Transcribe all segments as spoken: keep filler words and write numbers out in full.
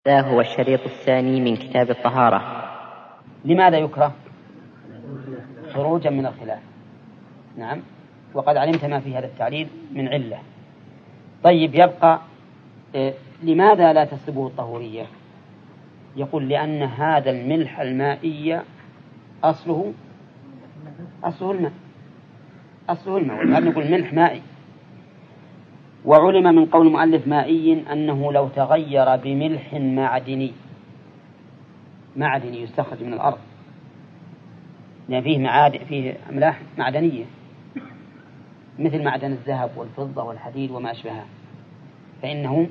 هذا هو الشريط الثاني من كتاب الطهارة. لماذا يكره؟ خروجا من الخلاف. نعم، وقد علمت ما في هذا التعليل من علة. طيب، يبقى إيه؟ لماذا لا تسلبه الطهورية؟ يقول لأن هذا الملح المائي أصله أصله الماء أصله الماء ولهذا نقول ملح مائي. وعلم من قول المؤلف مائي أنه لو تغير بملح معدني معدني يستخرج من الأرض، لأن فيه معادن فيه أملاح معدنية مثل معدن الذهب والفضة والحديد وما أشبهها، فإنه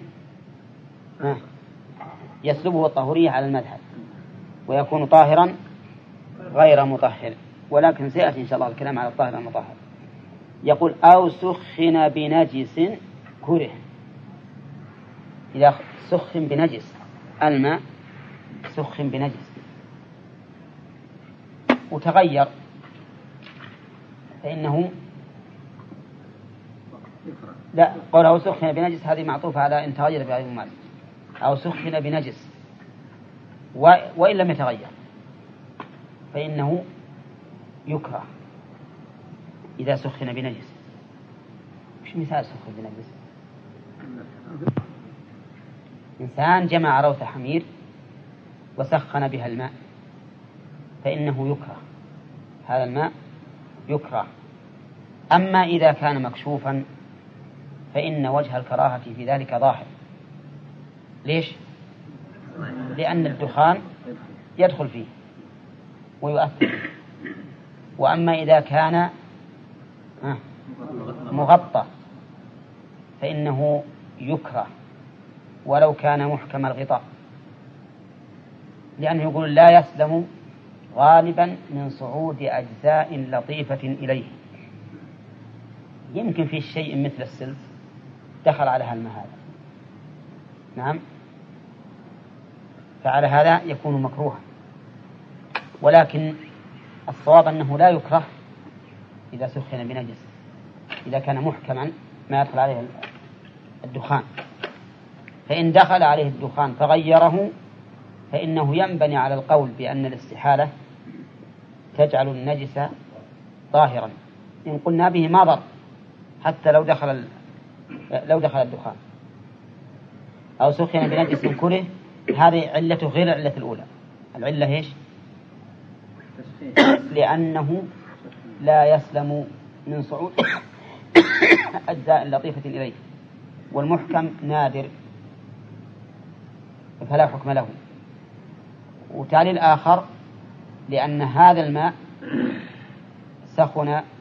يسلبه الطهورية على المذهب ويكون طاهرا غير مطهر، ولكن سيأتي إن شاء الله الكلام على الطاهر المطهر. يقول أو سخن بنجس كره. إذا سخن بنجس، الماء سخن بنجس وتغير فإنه لا قول أو سخن بنجس هذه معطوفة على إن تغير بغير الماء، أو سخن بنجس و... وإن لم يتغير فإنه يكره إذا سخن بنجس. مش مثال سخن بنجس؟ إنسان جمع روث حمير وسخن بها الماء فإنه يكره، هذا الماء يكره. أما إذا كان مكشوفا فإن وجه الكراهة في ذلك ظاهر. ليش؟ لأن الدخان يدخل فيه ويؤثر. وأما إذا كان مغطى فإنه يكره ولو كان محكم الغطاء، لأنه يقول لا يسلم غالبا من صعود أجزاء لطيفة إليه. يمكن في شيء مثل السلس دخل على هالماء هذا، نعم، فعلى هذا يكون مكروها. ولكن الصواب أنه لا يكره إذا سخن بنجس، إذا كان محكما ما يدخل عليه الدخان. فإن دخل عليه الدخان فغيره فإنه ينبني على القول بأن الاستحالة تجعل النجس طاهرا، إن قلنا به ما ضر حتى لو دخل لو دخل الدخان. أو سخن بنجس كره، هذه علته غير العلة الأولى. العلة إيش؟ لأنه لا يسلم من صعود أجزاء لطيفة إليه، والمحكم نادر فلا حكم له. وتعليل آخر لأن هذا الماء سخن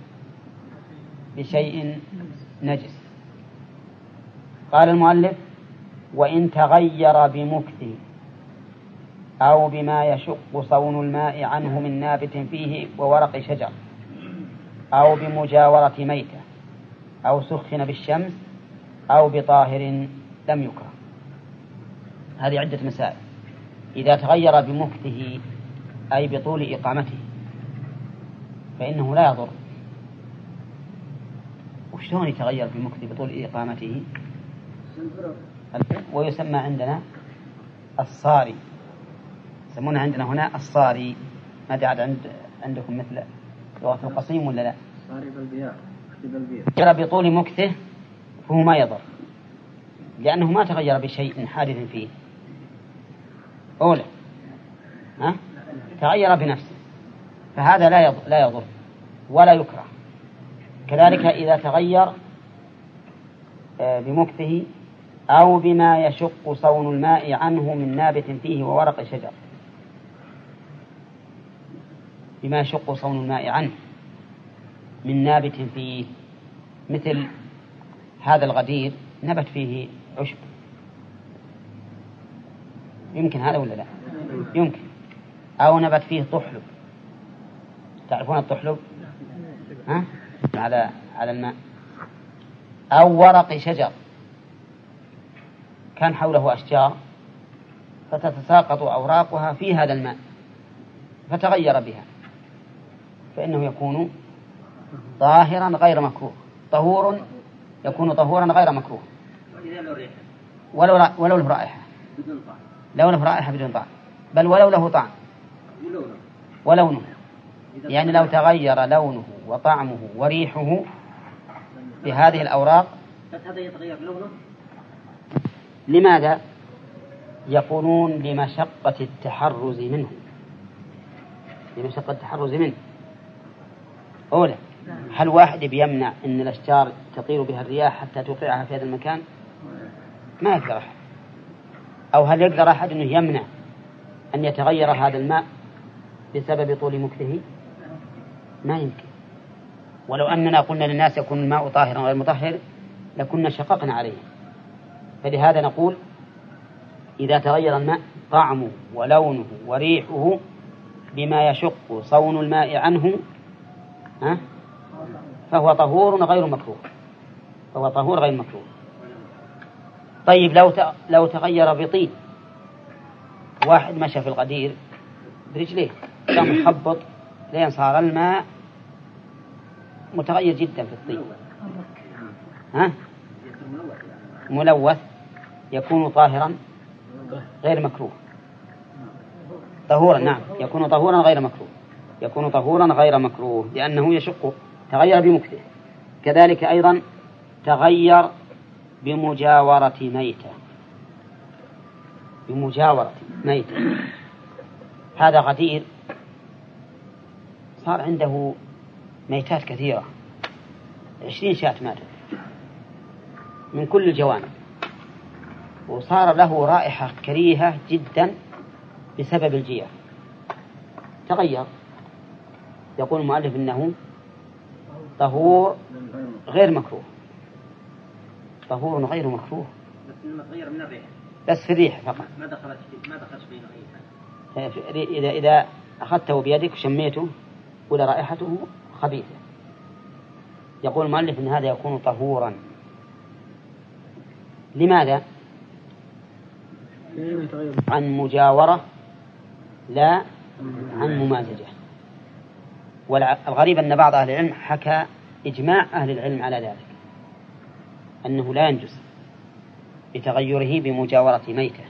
بشيء نجس. قال المؤلف وإن تغير بمكثه أو بما يشق صون الماء عنه من نابت فيه وورق شجر أو بمجاورة ميتة أو سخن بالشمس أو بطاهر لم يكره. هذه عدة مسائل. إذا تغير بمكثه أي بطول إقامته فإنه لا يضر. وشلون يتغير بمكثه بطول إقامته؟ ويسمى عندنا الصاري، يسمونه عندنا هنا الصاري. ما عاد عند عندكم مثل لغة القصيم ولا لا؟ صاري بالبيار تغير بطول مكثه فهو ما يضر، لأنه ما تغير بشيء حادث فيه. أولا ها؟ تغير بنفسه فهذا لا يضر, لا يضر ولا يكره. كذلك إذا تغير بمكثه أو بما يشق صون الماء عنه من نابت فيه وورق شجر. بما يشق صون الماء عنه من نابت فيه، مثل هذا الغدير نبت فيه عشب، يمكن هذا ولا لا؟ يمكن. أو نبت فيه طحلب، تعرفون الطحلب ها؟ على على الماء. أو ورق شجر كان حوله أشجار فتتساقط أوراقها في هذا الماء فتغير بها فإنه يكون طاهرا غير مكروه، طهور يكون طهورا غير مكروه ولو ولو له رائحة لونه رائحة بدون طعم، بل ولو له طعم ولونه، يعني لو تغير لونه وطعمه وريحه بهذه الأوراق. هذا يتغير لونه. لماذا؟ يقولون لمشقة التحرز منه، لمشقة التحرز منه. أولا، هل واحد بيمنع أن الأشجار تطير بها الرياح حتى توقعها في هذا المكان؟ ما يقدر أحد. أو هل يقدر أحد أنه يمنع أن يتغير هذا الماء بسبب طول مكثه؟ ما يمكن. ولو أننا قلنا للناس يكون الماء طاهرا غير مطهر لكنا شققنا عليه. فلهذا نقول إذا تغير الماء طعمه ولونه وريحه بما يشق صون الماء عنه ها فهو طهور غير مكروه، فهو طهور غير مكروه. طيب لو لو تغير بطين، واحد مشى في الغدير برجليه قام يخبط لين صار الماء متغير جدا في الطين، ها ملوث، يكون طاهرا غير مكروه، طهورا. نعم، يكون طهورا غير مكروه، يكون طهورا غير مكروه لأنه يشق، تغير بمكثه. كذلك أيضا تغير بمجاورة ميتة، بمجاورة ميتة. هذا غدير صار عنده ميتات كثيرة، عشرين شاة ماتت من كل الجوانب، وصار له رائحة كريهة جدا بسبب الجياع، تغير. يقول المؤلف إنه طهور غير مكروه، طهور غير مكروه، بس تغير من الريح، بس في الريح فقط، ما دخلت ما دخلت فيه أي حاجة. إذا إذا أخذته بيدك وشميته ولا رائحته خبيثة. يقول المؤلف إن هذا يكون طهورا. لماذا؟ عن مجاورة لا عن ممازجة. والغريب أن بعض أهل العلم حكى إجماع أهل العلم على ذلك، أنه لا ينجس بتغيره بمجاورة ميتة.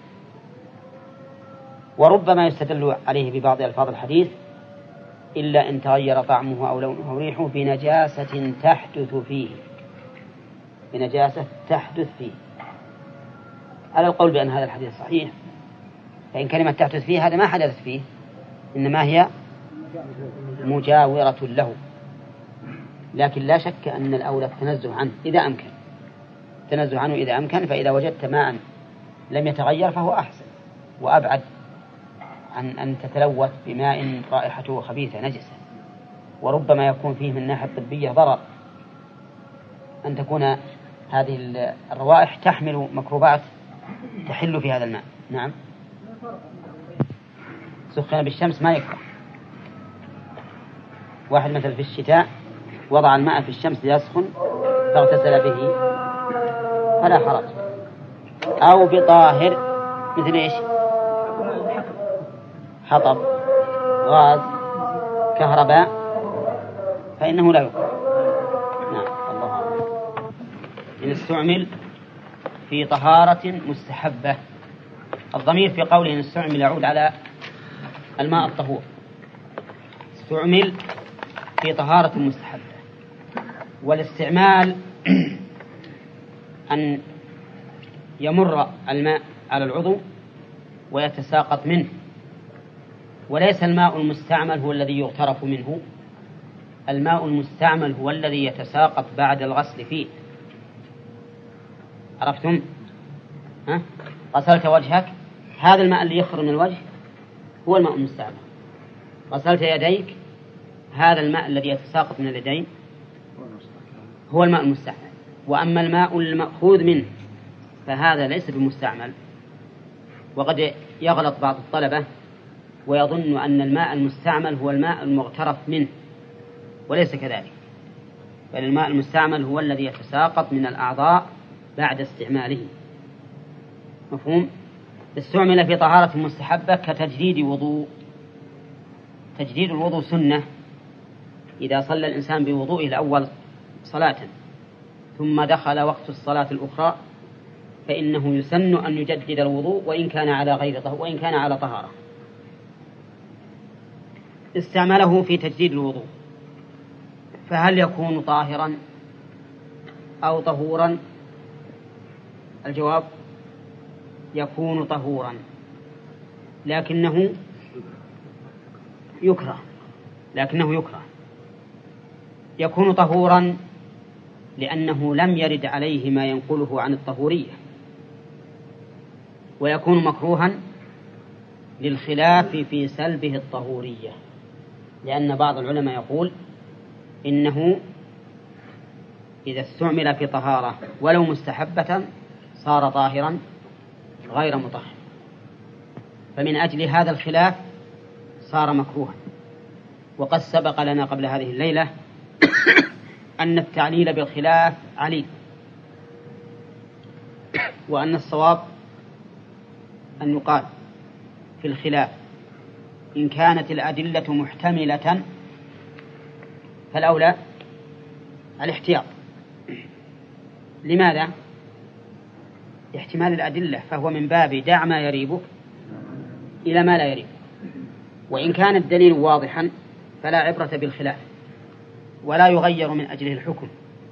وربما يستدل عليه ببعض ألفاظ الحديث إلا إن تغير طعمه أو لونه أو ريحه بنجاسة تحدث فيه، بنجاسة تحدث فيه. على القول بأن هذا الحديث صحيح، فإن كلمة تحدث فيه هذا ما حدث فيه، إنما هي مجاورة له. لكن لا شك أن الأولى التنزه عنه إذا أمكن، التنزه عنه إذا أمكن. فإذا وجدت ماء لم يتغير فهو أحسن وأبعد عن أن تتلوث بماء رائحته خبيثة نجسة. وربما يكون فيه من الناحية الطبية ضرر، أن تكون هذه الروائح تحمل ميكروبات تحل في هذا الماء. نعم، سخن بالشمس ما يكره. واحد مثل في الشتاء وضع الماء في الشمس ليسخن فاغتسل به فلا حرج. أو بطاهر مثل إيش؟ حطب، غاز، كهرباء، فإنه لا يكره. نعم، الله أعلم. إن استعمل في طهارة مستحبة، الضمير في قوله إن استعمل يعود على الماء الطهور. استعمل في طهارة مستحبة، والاستعمال أن يمر الماء على العضو ويتساقط منه، وليس الماء المستعمل هو الذي يغترف منه. الماء المستعمل هو الذي يتساقط بعد الغسل فيه. عرفتم؟ ها؟ غسلت وجهك، هذا الماء اللي يخرج من الوجه هو الماء المستعمل. غسلت يديك، هذا الماء الذي يتساقط من اليدين هو الماء المستعمل. وأما الماء المأخوذ منه فهذا ليس بمستعمل. وقد يغلط بعض الطلبة ويظن أن الماء المستعمل هو الماء المغترف منه، وليس كذلك، بل الماء المستعمل هو الذي يتساقط من الأعضاء بعد استعماله. مفهوم؟ استعمل في طهارة مستحبة كتجديد وضوء. تجديد الوضوء سنة إذا صلى الإنسان بوضوئه الأول صلاة ثم دخل وقت الصلاة الأخرى فإنه يسن أن يجدد الوضوء وإن كان على غير طهارة وإن كان على طهارة. استعمله في تجديد الوضوء، فهل يكون طاهرا أو طهورا؟ الجواب يكون طهورا، لكنه يكره لكنه يكره يكون طهورا لأنه لم يرد عليه ما ينقله عن الطهورية، ويكون مكروها للخلاف في سلبه الطهورية، لأن بعض العلماء يقول إنه إذا استعمل في طهارة ولو مستحبة صار طاهرا غير مطهر، فمن أجل هذا الخلاف صار مكروها. وقد سبق لنا قبل هذه الليلة أن التعليل بالخلاف عليل، وأن الصواب أن يقال في الخلاف إن كانت الأدلة محتملة فالأولى الاحتياط. لماذا؟ احتمال الأدلة فهو من باب دع ما يريبك إلى ما لا يريبك، وإن كان الدليل واضحا فلا عبرة بالخلاف ولا يغير من أجله الحكم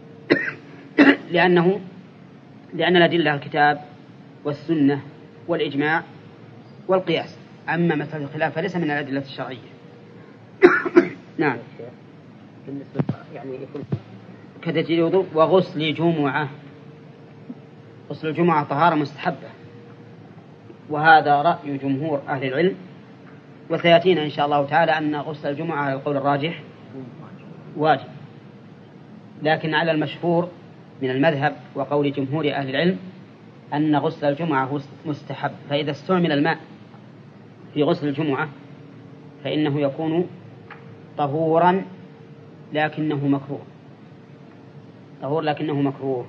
لأنه لأن الأدلة الكتاب والسنة والإجماع والقياس، أما مثل الخلاف فليس من الأدلة الشرعية. نعم. بالنسبة يعني يكون كتجديد الوضوء وغسل جمعة. غسل الجمعة طهارة مستحبة، وهذا رأي جمهور أهل العلم، وسيأتينا إن شاء الله تعالى أن غسل الجمعة على القول الراجح واجب، لكن على المشهور من المذهب وقول جمهور أهل العلم أن غسل الجمعة مستحب، فإذا استعمل الماء في غسل الجمعة فإنه يكون طهورا لكنه مكروه طهور لكنه مكروه.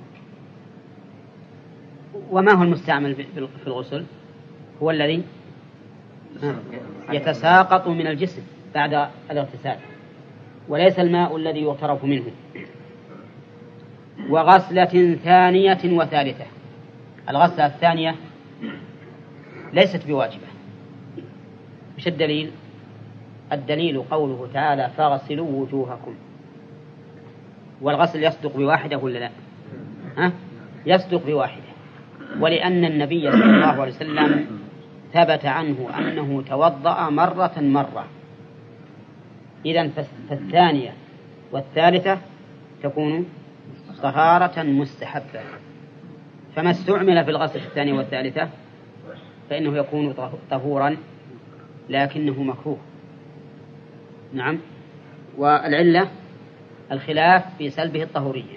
وما هو المستعمل في الغسل؟ هو الذي يتساقط من الجسم بعد الاغتسال، وليس الماء الذي يغترف منه. وغسلة ثانية وثالثة. الغسلة الثانية ليست بواجبة. مش الدليل؟ الدليل قوله تعالى فاغسلوا وجوهكم. والغسل يصدق بواحدة ولا لا؟ ها؟ يصدق بواحدة، ولأن النبي صلى الله عليه وسلم ثبت عنه أنه توضأ مرة مرة. إذن فالثانية والثالثة تكون طهارة مستحبة، فما استعمل في الغسل الثانية والثالثة فإنه يكون طهورا لكنه مكروه. نعم. والعلة الخلاف في سلبه الطهورية.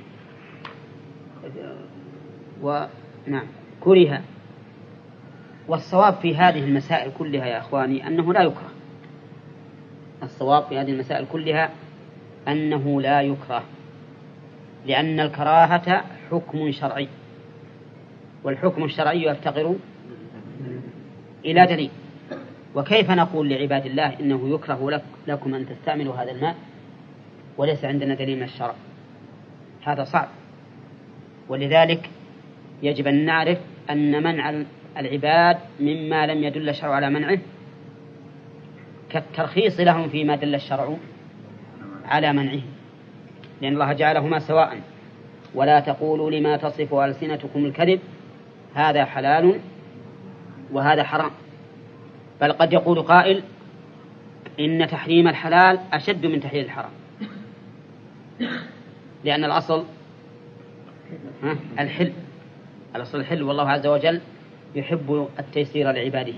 ونعم كره. والصواب في هذه المسائل كلها يا أخواني أنه لا يكره. الصواب في هذه المسائل كلها أنه لا يكره، لأن الكراهة حكم شرعي، والحكم الشرعي يفتقر إلى دليل. وكيف نقول لعباد الله إنه يكره لك لكم أن تستعملوا هذا الماء وليس عندنا دليل من الشرع؟ هذا صعب. ولذلك يجب أن نعرف أن منع العباد مما لم يدل الشرع على منعه كالترخيص لهم فيما دل الشرع على منعه، لأن الله جعلهما سواء. ولا تقولوا لما تصف ألسنتكم الكذب هذا حلال وهذا حرام، بل قد يقول قائل إن تحريم الحلال أشد من تحليل الحرام، لأن الأصل الحل الأصل الحل، والله عز وجل يحب التيسير لعباده.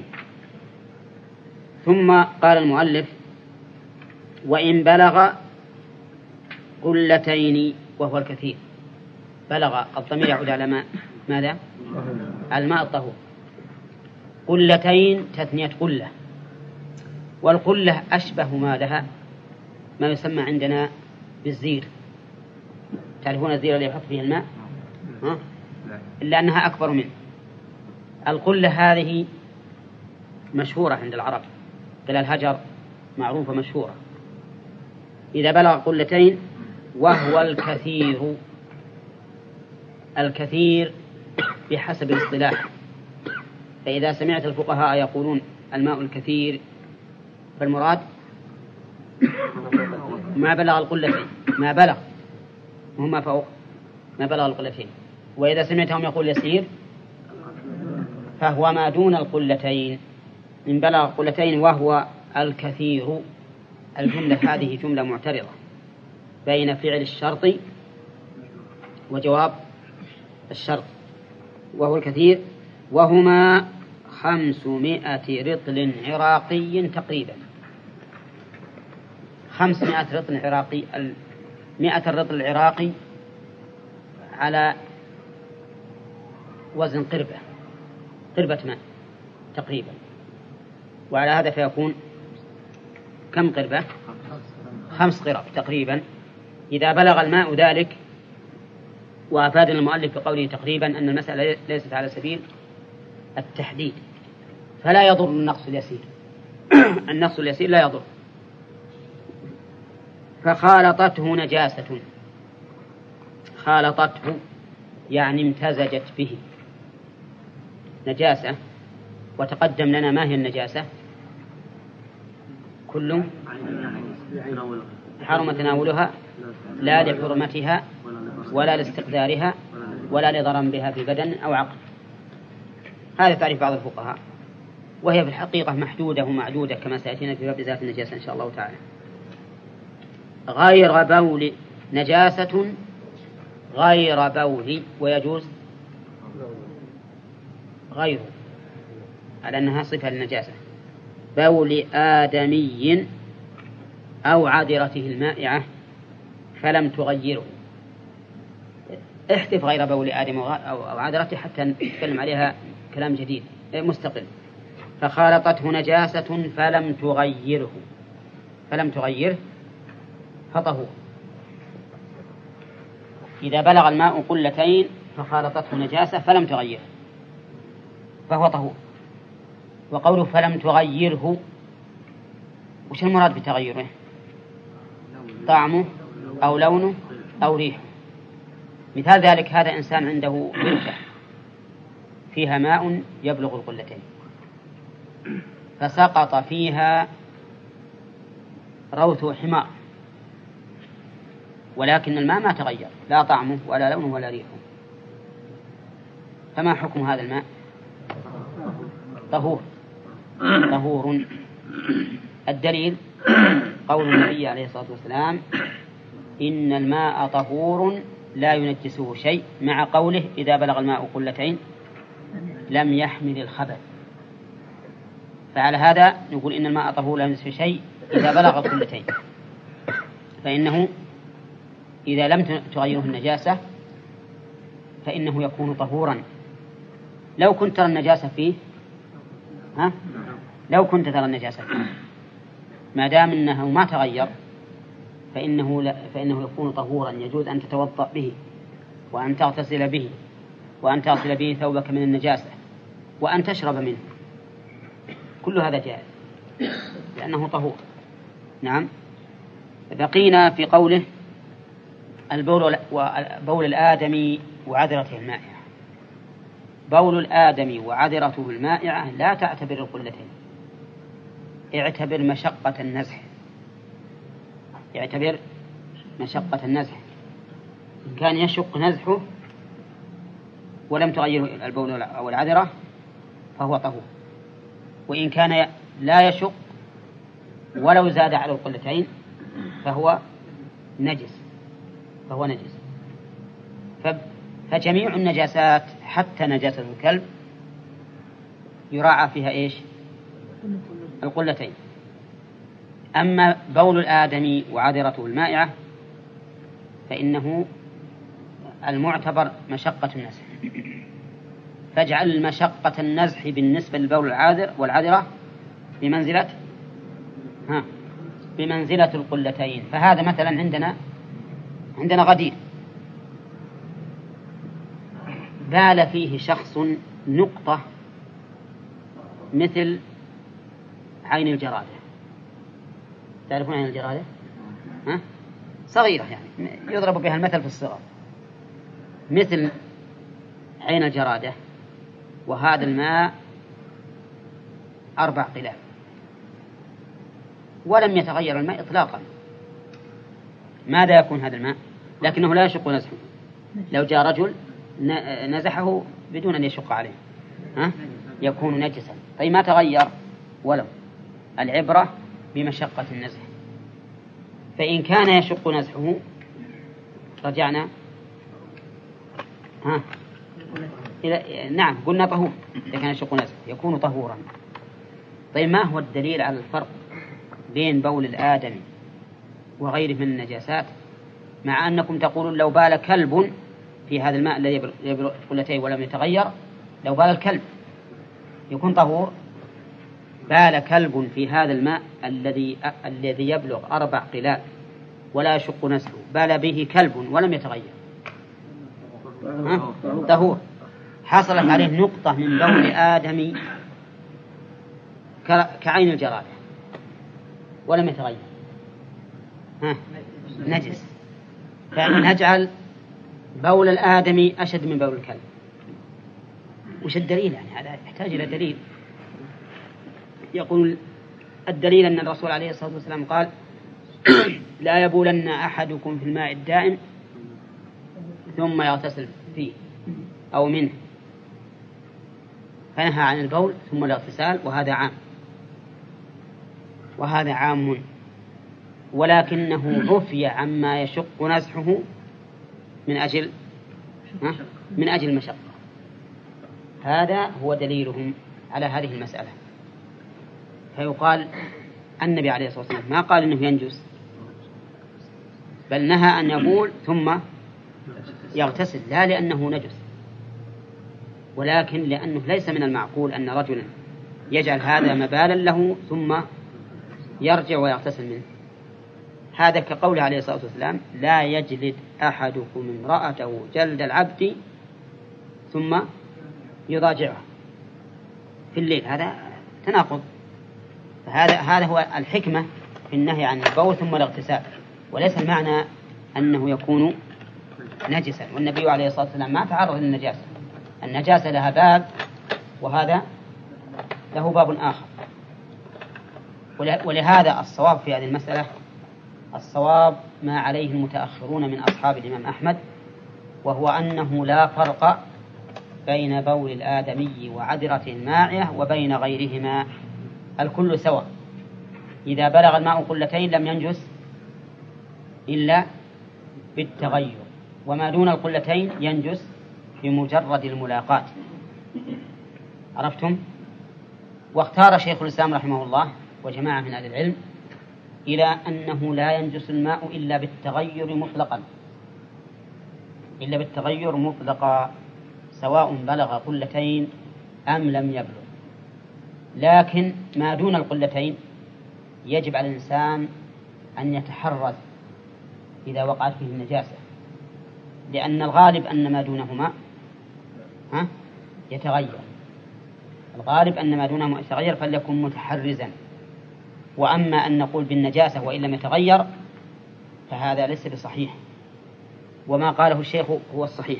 ثم قال المؤلف وإن بلغ قلتين وهو الكثير. بلغ الضمير يعود على ماء ماذا؟ الماء الطهور. قلتين تثنية قلة، والقلة أشبه ما لها ما يسمى عندنا بالزير. تعرفون الزير اللي يحط فيه الماء؟ ها؟ إلا أنها أكبر منه. القلة هذه مشهورة عند العرب، قال الهجر معروفة مشهورة. إذا بلغ قلتين وهو الكثير. الكثير بحسب الاصطلاح. فإذا سمعت الفقهاء يقولون الماء الكثير فالمراد ما بلغ القلتين، ما بلغ وما فوق ما بلغ القلتين. وإذا سمعتهم يقول يسير فهو ما دون القلتين، من بلغ القلتين وهو الكثير. الجملة هذه جملة معترضة بين فعل الشرط وجواب الشرط، وهو الكثير، وهما خمسمائة رطل عراقي تقريبا. خمسمائة رطل عراقي، مائة الرطل العراقي على وزن قربة، قربة ماء تقريبا، وعلى هذا فيكون كم قربة؟ خمس قرب تقريبا. إذا بلغ الماء ذلك، وأفاد المؤلف بقوله تقريبا أن المسألة ليست على سبيل التحديد، فلا يضر النقص اليسير النقص اليسير لا يضر. فخالطته نجاسة، خالطته يعني امتزجت به نجاسة. وتقدم لنا ما هي النجاسة؟ كل حرم تناولها لا لحرمتها ولا لاستقدارها ولا لضرر بها في بدن أو عقل. هذا تعريف بعض الفقهاء، وهي في الحقيقة محدودة ومعدودة كما سيأتينا في باب ذات النجاسة إن شاء الله تعالى. غير بول، نجاسة غير بول، ويجوز غير على أنها صفة للنجاسة، بول آدمي أو عذرته المائعة فلم تغيره. احذف غير بول آدم أو عذرته حتى نتكلم عليها كلام جديد مستقل. فخالطته نجاسة فلم تغيره، فلم تغيره فطهور. إذا بلغ الماء قلتين فخالطته نجاسة فلم تغيره فهو طهور. وقوله فلم تغيره، وش المراد بتغيره؟ طعمه أو لونه أو ريحه. مثال ذلك هذا إنسان عنده بركة فيها ماء يبلغ القلتين، فسقط فيها روث حمار، ولكن الماء ما تغير، لا طعمه ولا لونه ولا ريحه، فما حكم هذا الماء؟ طهور، طهور. الدليل قول النبي عليه الصلاة والسلام إن الماء طهور لا ينجسه شيء، مع قوله إذا بلغ الماء قلتين لم يحمل الخبث. فعلى هذا نقول إن الماء طهور لا ينجسه شيء إذا بلغ قلتين، فإنه إذا لم تغيره النجاسة فإنه يكون طهورا. لو كنت ترى النجاسة فيه ها؟ لو كنت ترى النجاسة فيه ما دام أنه ما تغير فإنه, لا فإنه يكون طهورا، يجوز أن تتوضأ به وأن تغتسل به وأن تغسل به ثوبك من النجاسة وأن تشرب منه، كل هذا جائز لأنه طهور. نعم. بقينا في قوله البول وبول الآدمي وعذرته المائعة. بول الآدمي وعذرته المائعة لا تعتبر القلتين، اعتبر مشقة النزح، يعتبر مشقة النزح. إن كان يشق نزحه ولم تغير البول أو العذرة فهو طهور، وإن كان لا يشق ولو زاد على القلتين فهو نجس، فهو نجس. فجميع النجاسات حتى نجاسة الكلب يراعى فيها إيش؟ القلتين. أما بول الآدمي وعذرته المائعة فإنه المعتبر مشقة النزح، فاجعل مشقة النزح بالنسبة للبول العاذر والعذرة بمنزلة ها بمنزلة القلتين. فهذا مثلا عندنا عندنا غدير بال فيه شخص نقطة مثل عين الجرادة، تعرفون عين الجرادة؟ ها؟ صغيرة يعني يضرب بها المثل في الصغر، مثل عين الجرادة وهذا الماء أربع قلال ولم يتغير الماء إطلاقا، ماذا يكون هذا الماء؟ لكنه لا يشق نزحه. لو جاء رجل نزحه بدون أن يشق عليه ها؟ يكون نجسا. طيب ما تغير ولو، العبرة بمشقة النزح، فإن كان يشق نزحه رجعنا ها إلى نعم قلنا طهور، إذا كان يشق نزحه يكون طهورا. طيب ما هو الدليل على الفرق بين بول الآدمي وغيره من النجاسات، مع أنكم تقولون لو بال كلب في هذا الماء الذي يبلغ قلتين ولم يتغير، لو بال الكلب يكون طهور؟ بال كلب في هذا الماء الذي الذي يبلغ أربع قلال ولا يشق نزحه، بال به كلب ولم يتغير طهور. حصلت عليه نقطة من بول آدمي كعين الجرادة ولم يتغير ها نجس. فنجعل بول الآدمي أشد من بول الكلب. وش الدليل؟ يعني هذا يحتاج إلى دليل. يقول الدليل أن الرسول عليه الصلاة والسلام قال لا يبولن أحدكم في الماء الدائم ثم يغتسل فيه أو منه، فنهى عن البول ثم الاغتسال، وهذا عام وهذا عام، ولكنه عفي عما يشق نزحه من أجل من أجل المشقة. هذا هو دليلهم على هذه المسألة. فيقال النبي عليه الصلاة والسلام ما قال إنه ينجس، بل نهى أن يبول ثم يغتسل، لا لأنه نجس، ولكن لأنه ليس من المعقول أن رجلا يجعل هذا مبالا له ثم يرجع ويغتسل منه. هذا كقول عليه الصلاة والسلام لا يجلد أحدكم امرأته جلد العبد ثم يضاجعها في الليل، هذا تناقض. فهذا هذا هو الحكمة في النهي عن البول ثم الاغتسال، وليس المعنى أنه يكون نجسا. والنبي عليه الصلاة والسلام ما تعرض للنجاسة، النجاسة لها باب وهذا له باب آخر. ولهذا الصواب في هذه المسألة الصواب ما عليه المتأخرون من أصحاب الإمام أحمد، وهو أنه لا فرق بين بول الآدمي وعذرة الماعية وبين غيرهما، الكل سواء. إذا بلغ الماء قلتين لم ينجس إلا بالتغير، وما دون القلتين ينجس بمجرد الملاقاة. عرفتم؟ واختار شيخ الإسلام رحمه الله وجماعة من أهل العلم إلى أنه لا ينجس الماء إلا بالتغير مطلقا، إلا بالتغير مطلقا، سواء بلغ قلتين أم لم يبلغ. لكن ما دون القلتين يجب على الإنسان أن يتحرز إذا وقعت فيه النجاسة، لأن الغالب أن ما دونهما ها يتغير، الغالب أن ما دونهما يتغير، فليكن متحرزا. وأما أن نقول بالنجاسة وإن لم يتغير فهذا ليس بصحيح، وما قاله الشيخ هو الصحيح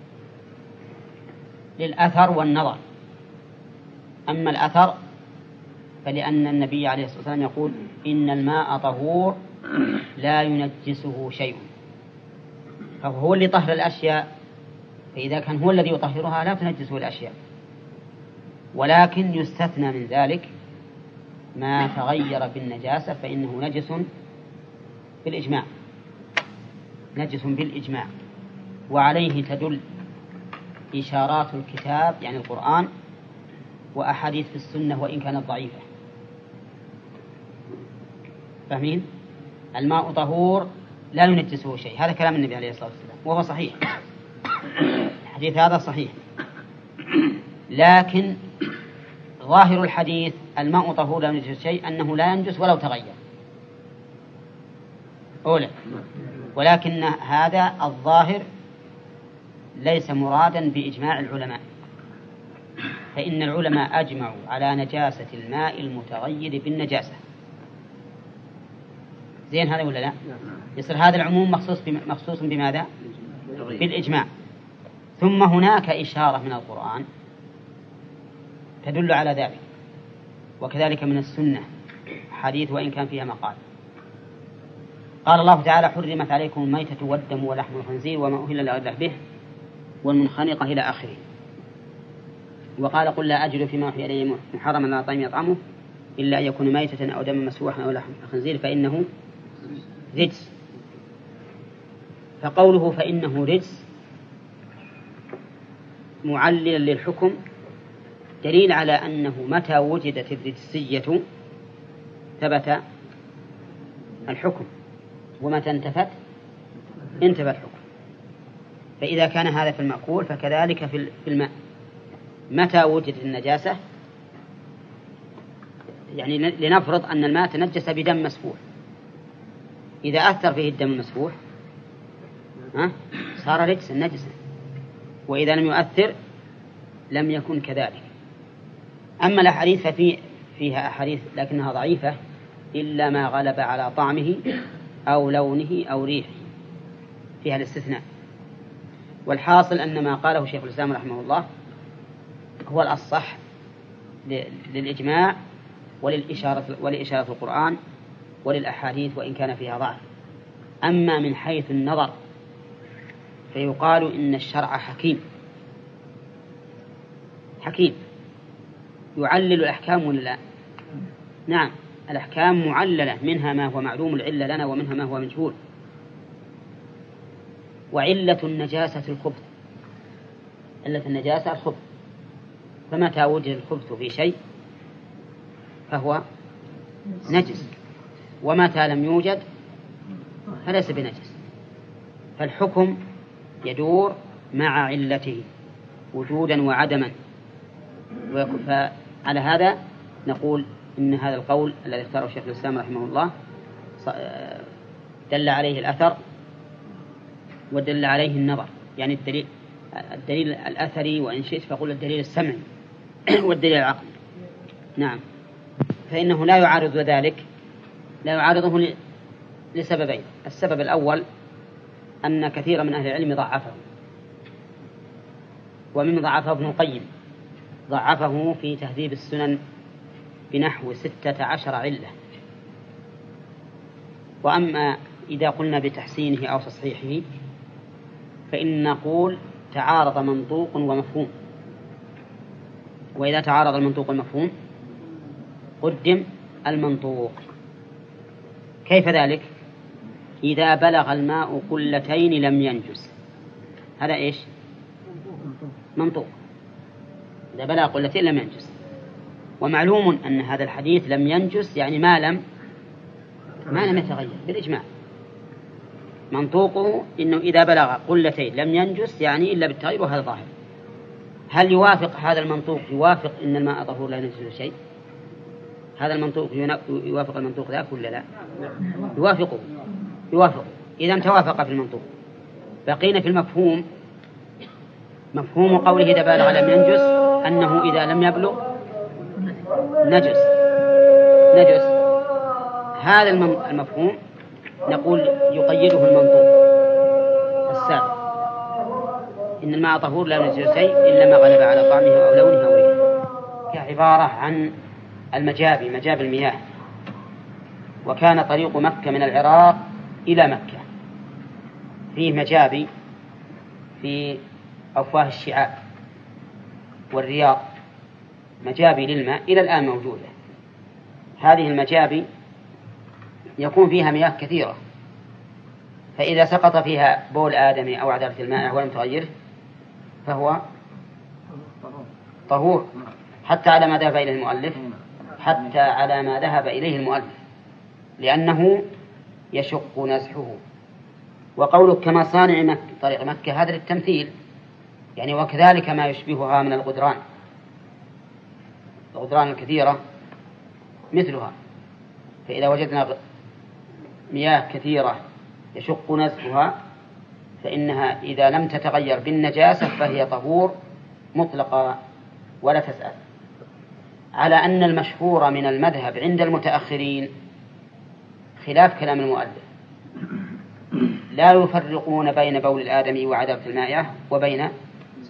للأثر والنظر. أما الأثر فلأن النبي عليه الصلاة والسلام يقول إن الماء طهور لا ينجسه شيء، فهو اللي طهر الأشياء، فإذا كان هو الذي يطهرها لا تنجسه الأشياء. ولكن يستثنى من ذلك ما تغير بالنجاسة فإنه نجس بالإجماع، نجس بالإجماع. وعليه تدل إشارات الكتاب يعني القرآن وأحاديث في السنة وإن كانت ضعيفة. فاهمين؟ الماء طهور لا ينجسه شيء، هذا كلام النبي عليه الصلاة والسلام وهو صحيح، الحديث هذا صحيح. لكن ظاهر الحديث الماء طهور لا ينجس شيء أنه لا ينجس ولو تغير أولا، ولكن هذا الظاهر ليس مرادا بإجماع العلماء، فإن العلماء أجمعوا على نجاسة الماء المتغير بالنجاسة. زين هذا ولا لا؟ يصير هذا العموم مخصوص مخصوص بماذا؟ بالإجماع. ثم هناك إشارة من القرآن تدل على ذلك، وكذلك من السنة حديث وإن كان فيها مقال. قال الله تعالى: حرمت عليكم الميتة والدم ولحم الخنزير وما أهل لغير الله به والمنخنقة إلى آخره. وقال: قل لا أجد فيما أوحي إلي محرما على طعام يطعمه إلا أن يكون ميتة أو دما مسفوحا أو لحم خنزير فإنه رجس. فقوله فإنه رجس معللا للحكم دليل على أنه متى وجدت الرجسية ثبت الحكم، ومتى انتفت انتفى الحكم. فإذا كان هذا في المأكول فكذلك في الماء، متى وجدت النجاسة، يعني لنفرض أن الماء تنجس بدم مسفوح، إذا أثر فيه الدم المسفوح صار رجسا نجسا، وإذا لم يؤثر لم يكن كذلك. أما الأحاديث ففي فيها أحاديث لكنها ضعيفة إلا ما غلب على طعمه أو لونه أو ريحه، فيها الاستثناء. والحاصل أن ما قاله شيخ الإسلام رحمه الله هو الأصح للإجماع وللإشارة ولإشارة القرآن وللأحاديث وإن كان فيها ضعف. أما من حيث النظر فيقال إن الشرع حكيم حكيم يعلل الأحكام ولا لا؟ نعم، الأحكام معللة، منها ما هو معلوم العلة لنا ومنها ما هو مجهول. وعلة النجاسة الخبث، علة النجاسة الخبث، فمتى وجد الخبث في شيء فهو نجس، ومتى لم يوجد فليس بنجس. فالحكم يدور مع علته وجودا وعدما. فعلى هذا نقول إن هذا القول الذي اختاره شيخ الإسلام رحمه الله دل عليه الأثر ودل عليه النظر، يعني الدليل الدليل الأثري، وإن شئت فقول الدليل السمعي والدليل العقلي. نعم، فإنه لا يعارض ذلك، لا يعارضه لسببين. السبب الأول أن كثير من أهل العلم ضعفه، ومن ضعفه ابن القيم، ضعفه في تهذيب السنن بنحو ستة عشر علة. وأما إذا قلنا بتحسينه أو تصحيحه فإن نقول تعارض منطوق ومفهوم، وإذا تعارض المنطوق والمفهوم قدم المنطوق. كيف ذلك؟ إذا بلغ الماء قلتين لم ينجس، هذا إيش؟ منطوق. إذا بلغ قلتين لم ينجس، ومعلوم أن هذا الحديث لم ينجس يعني ما لم ما لم يتغير بالإجماع. منطوقه إنه إذا بلغ قلتين لم ينجس يعني إلا بالتغيير، وهذا ظاهر. هل يوافق هذا المنطوق يوافق إن الماء طهور لا ينجس شيء؟ هذا المنطوق يوافق المنطوق ذاك ولا لا؟ يوافقه يوافق. إذا توافق في المنطوق. بقينا في المفهوم. مفهوم قوله إذا بلغ لم ينجس أنه إذا لم يبلغ نجس نجس هذا المفهوم نقول يقيده المنطوق السابق، إن الماء طهور لا ينجس شيء إلا ما غلب على طعمه أو لونه أو ريحه. كعبارة عن المجابي، مجاب المياه. وكان طريق مكة من العراق إلى مكة، فيه مجابي في أفواه الشعاب والرياض، مجابي للماء إلى الآن موجودة. هذه المجابي يكون فيها مياه كثيرة، فإذا سقط فيها بول آدمي أو عذرة الماء ولم تغيره فهو طهور، حتى على ما ذهب إليه المؤلف حتى على ما ذهب إليه المؤلف لأنه يشق نزحه. وقولك كما صانع مكة طريق مكة هذا للتمثيل، يعني وكذلك ما يشبهها من الغدران، الغدران الكثيرة مثلها. فإذا وجدنا مياه كثيرة يشق نزحها فإنها إذا لم تتغير بالنجاسة فهي طهور مطلقة ولا تسأل. على أن المشهور من المذهب عند المتأخرين خلاف كلام المؤلف، لا يفرقون بين بول الآدمي وعذرة المائعة وبين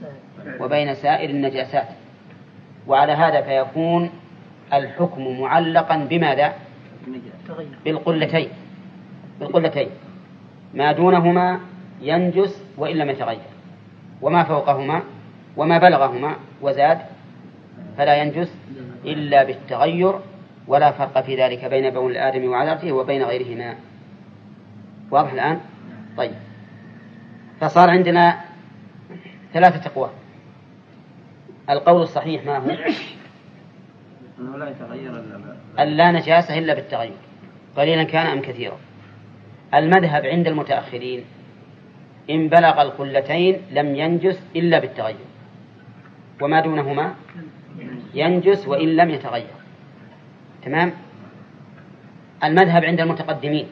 وبين سائر النجاسات. وعلى هذا فيكون الحكم معلقا بماذا؟ بالقلتين بالقلتين ما دونهما ينجس وإن لم يتغير، وما فوقهما وما بلغهما وزاد فلا ينجس إلا بالتغير، ولا فرق في ذلك بين بول الآدم وعذرته وبين غيرهما. واضح الآن؟ طيب، فصار عندنا ثلاثة أقوال. القول الصحيح ما هو؟ أنه لا يتغير أن لا نجاسة إلا بالتغير، قليلا كان أم كثيرا. المذهب عند المتأخرين إن بلغ القلتين لم ينجس إلا بالتغير، وما دونهما ينجس وإن لم يتغير. تمام. المذهب عند المتقدمين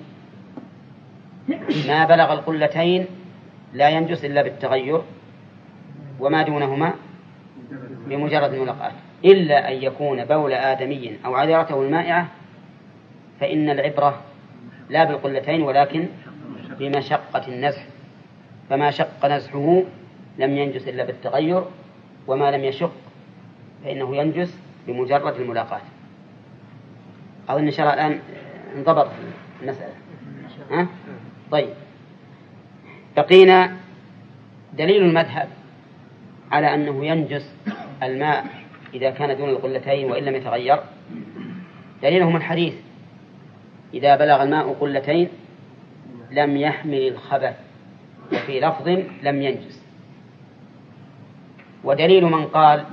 ما بلغ القلتين لا ينجس إلا بالتغير، وما دونهما بمجرد الملاقاة، إلا أن يكون بول آدمي أو عذرته المائعة، فإن العبرة لا بالقلتين ولكن بمشقة النزح، فما شق نزحه لم ينجس إلا بالتغير، وما لم يشق فإنه ينجس بمجرد الملاقاة. أظن إن شاء الله الآن انضبط المسألة. ها؟ طيب، بقينا دليل المذهب على أنه ينجس الماء إذا كان دون القلتين وإن لم يتغير. دليلهم الحديث إذا بلغ الماء قلتين لم يحمل الخبث، وفي لفظ لم ينجس. ودليل من قال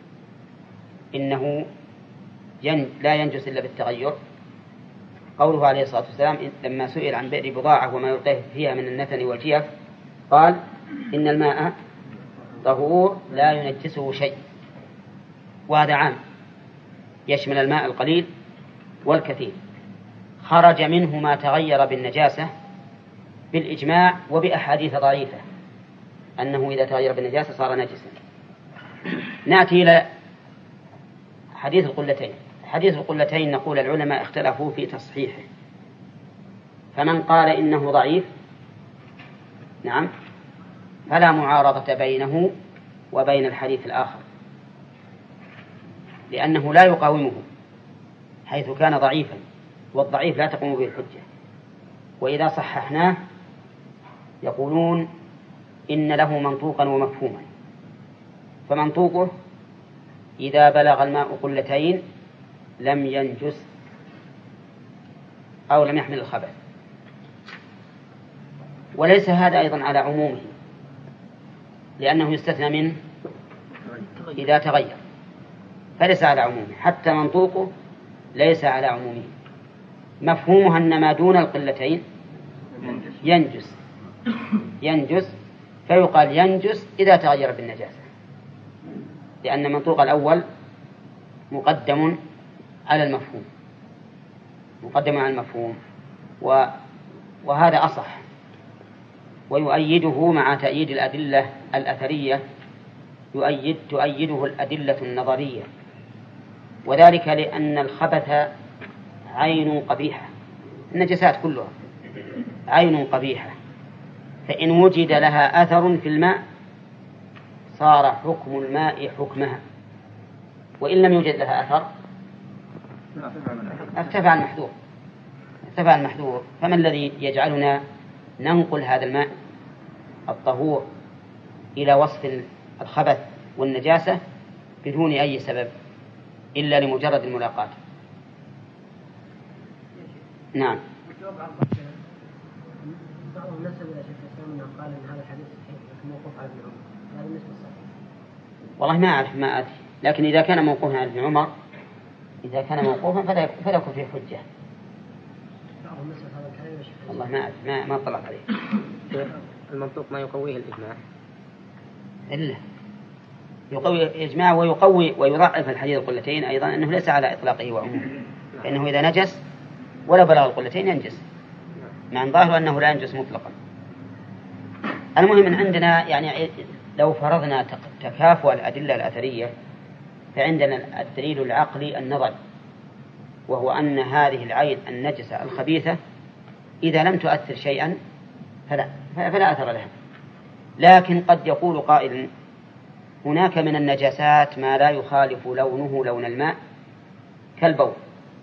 إنه ين لا ينجس إلا بالتغير قوله عليه الصلاة والسلام لما سئل عن بئر بضاعة وما يلقيه فيها من النتن والجيف قال إن الماء طهور لا ينجسه شيء. وهذا عام يشمل الماء القليل والكثير، خرج منه ما تغير بالنجاسة بالإجماع وبأحاديث ضعيفة أنه إذا تغير بالنجاسة صار نجسا. نأتي إلى حديث القلتين. حديث القلتين نقول العلماء اختلفوا في تصحيحه، فمن قال إنه ضعيف نعم فلا معارضة بينه وبين الحديث الآخر، لأنه لا يقاومه حيث كان ضعيفا، والضعيف لا تقوم به الحجة. وإذا صححناه يقولون إن له منطوقا ومفهوما، فمنطوقه إذا بلغ الماء قلتين لم ينجس أو لم يحمل الخبث. وليس هذا أيضا على عمومه، لأنه يستثنى منه إذا تغير، فليس على عمومه. حتى منطوقه ليس على عمومه، مفهومها أن ما دون القلتين ينجس ينجس فيقال ينجس إذا تغير بالنجاسة، لأن منطوق الأول مقدم على المفهوم مقدم على المفهوم و... وهذا أصح، ويؤيده مع تأييد الأدلة الأثرية يؤيد تؤيده الأدلة النظرية، وذلك لأن الخبث عين قبيحة، النجسات كلها عين قبيحة، فإن وجد لها أثر في الماء صار حكم الماء حكمها، وإن لم يوجد لها أثر ارتفع المحذور ارتفع المحذور. فما الذي يجعلنا ننقل هذا الماء الطهور إلى وصف الخبث والنجاسة بدون أي سبب إلا لمجرد الملاقاة؟ نعم. بعضهم نسب إلى شيخ الإسلام أنه قال إن هذا الحديث صحيح لكن موقوف على ابن عمر، هذا بالنسبة للصحيح. والله ما أعرف ما أدري، لكن إذا كان موقوفا على ابن عمر إذا كان موقوفا فلا فلا يكون فيه حجة. بعضهم نسب هذا الكلام يا شيخ. والله ما أعرف ما ما طلعت عليه. المنطوق ما يقويه الإجماع إلا يقوي إجماع ويقوي ويضعف الحديث القلتين أيضا أنه ليس على إطلاقه وعمومه، فإنه إذا نجس ولا بلغ القلتين ينجس، مع ظاهر أنه لا ينجس مطلقا. المهم أن عندنا يعني لو فرضنا تكافؤ الأدلة الأثرية فعندنا الدليل العقلي النظري، وهو أن هذه العين النجسة الخبيثة إذا لم تؤثر شيئا فلا فلا أثر لها. لكن قد يقول قائل هناك من النجاسات ما لا يخالف لونه لون الماء كالبول.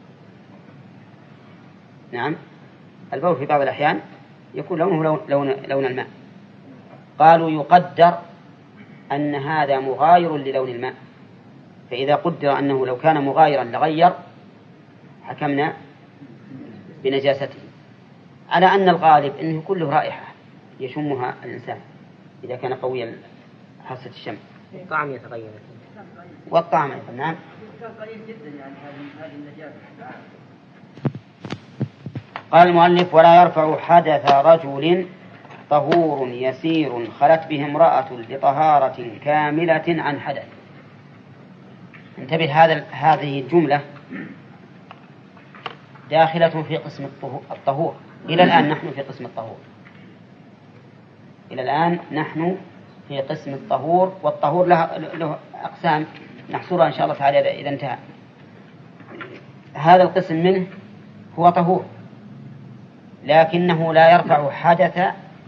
نعم، البول في بعض الأحيان يكون لونه لون, لون, لون الماء. قالوا يقدر أن هذا مغاير للون الماء، فإذا قدر أنه لو كان مغايرا لغير حكمنا بنجاسته، على أن الغالب أنه كله رائحة يشمها الإنسان إذا كان قوي حاسة الشم. الطعم يتغير والطعم. نعم. قال المؤلف: ولا يرفع حدث رجل طهور يسير خلت به امرأة لطهارة كاملة عن حدث. انتبه، هذا هذه الجملة داخلة في قسم الطهور. إلى الآن نحن في قسم الطهور إلى الآن نحن في قسم الطهور والطهور له, له أقسام نحصرها إن شاء الله تعالى إذا انتهى. هذا القسم منه هو طهور، لكنه لا يرفع حدث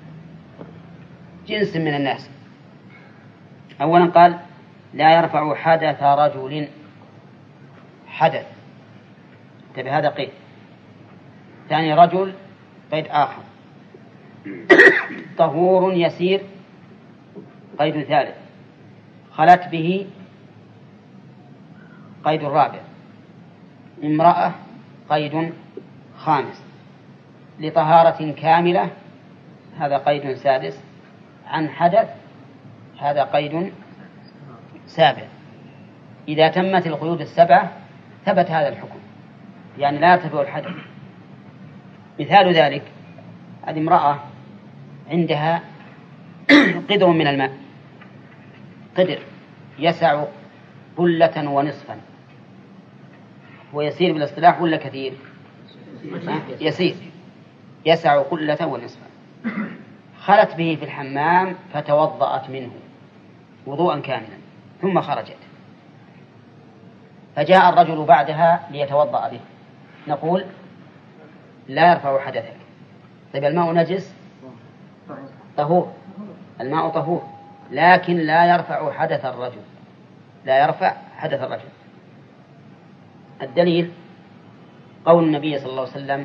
جنس من الناس. أولا قال لا يرفع حدث رجل، حدث بهذا قيد. ثاني رجل قيد آخر. طهور يسير قيد ثالث. خلت به قيد رابع. امرأة قيد خامس. لطهارة كاملة هذا قيد سادس. عن حدث هذا قيد سابع. إذا تمت القيود السبعة ثبت هذا الحكم، يعني لا يرتفع الحدث. مثال ذلك هذه امرأة عندها قدر من الماء، قدر يسع قلة ونصفا. ويسير بالاصطلاح ولا كثير؟ يسير، يسع قلة ونصفا. خلت به في الحمام فتوضأت منه وضوءا كاملا ثم خرجت، فجاء الرجل بعدها ليتوضأ به، نقول لا يرفع حدثك. طيب الماء نجس طهور، الماء طهور، لكن لا يرفع حدث الرجل، لا يرفع حدث الرجل. الدليل قول النبي صلى الله عليه وسلم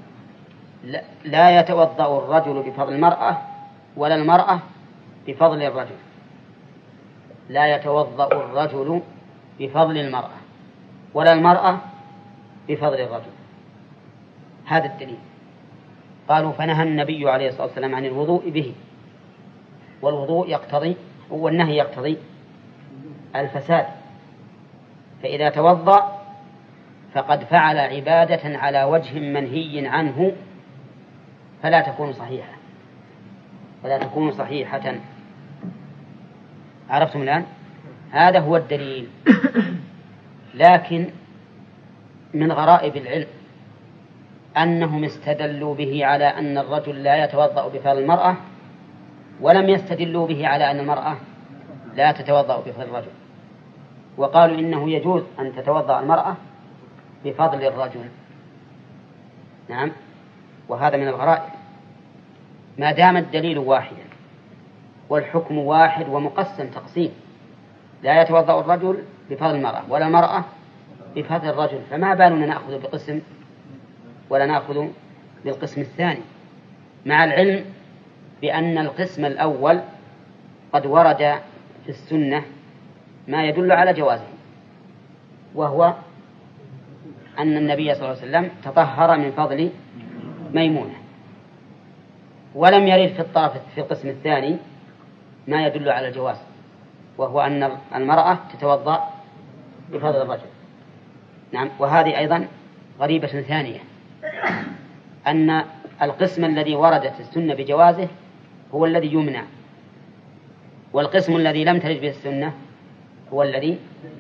لا يتوضأ الرجل بفضل المرأة ولا المرأة بفضل الرجل. لا يتوضأ الرجل بفضل المرأة ولا المرأة بفضل الرجل. هذا الدليل. قالوا فنهى النبي عليه الصلاة والسلام عن الوضوء به، والوضوء يقتضي والنهي يقتضي الفساد، فإذا توضأ فقد فعل عبادة على وجه منهي عنه فلا تكون صحيحة، فلا تكون صحيحة. عرفتم الآن؟ هذا هو الدليل. لكن من غرائب العلم أنهم استدلوا به على أن الرجل لا يتوضأ بفضل المرأة، ولم يستدلوا به على أن المرأة لا تتوضأ بفضل الرجل، وقالوا إنه يجوز أن تتوضأ المرأة بفضل الرجل. نعم، وهذا من الغرائب ما دام الدليل واحدا والحكم واحد ومقسم تقسيم، لا يتوضأ الرجل بفضل المرأة ولا المرأة بفضل الرجل، فما بالنا نأخذ بقسم ولا نأخذ بالقسم الثاني، مع العلم بأن القسم الأول قد ورد في السنة ما يدل على جوازه، وهو أن النبي صلى الله عليه وسلم تطهر من فضل ميمونة. ولم يرد في الطرف في القسم الثاني ما يدل على الجواز، وهو أن المرأة تتوضأ بفضل الرجل. نعم، وهذه أيضا غريبة ثانية، أن القسم الذي وردت السنة بجوازه هو الذي يمنع، والقسم الذي لم ترد به السنة هو الذي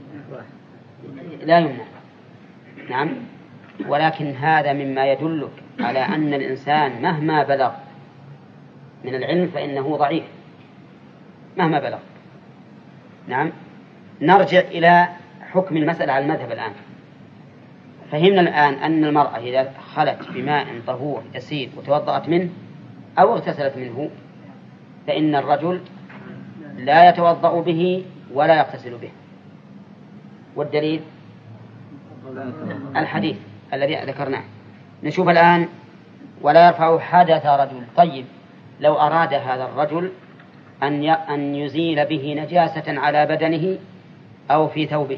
لا يمنع. نعم، ولكن هذا مما يدلك على أن الإنسان مهما بلغ من العلم فإنه ضعيف مهما بلغ. نعم، نرجع إلى حكم المسألة على المذهب الآن. فهمنا الآن أن المرأة إذا خلت بماء طهور يسير وتوضأت منه أو اغتسلت منه فإن الرجل لا يتوضأ به ولا يغتسل به. والدليل الحديث الذي ذكرناه. نشوف الآن ولا يرفع حدث رجل. طيب لو أراد هذا الرجل أن أن يزيل به نجاسة على بدنه أو في ثوبه،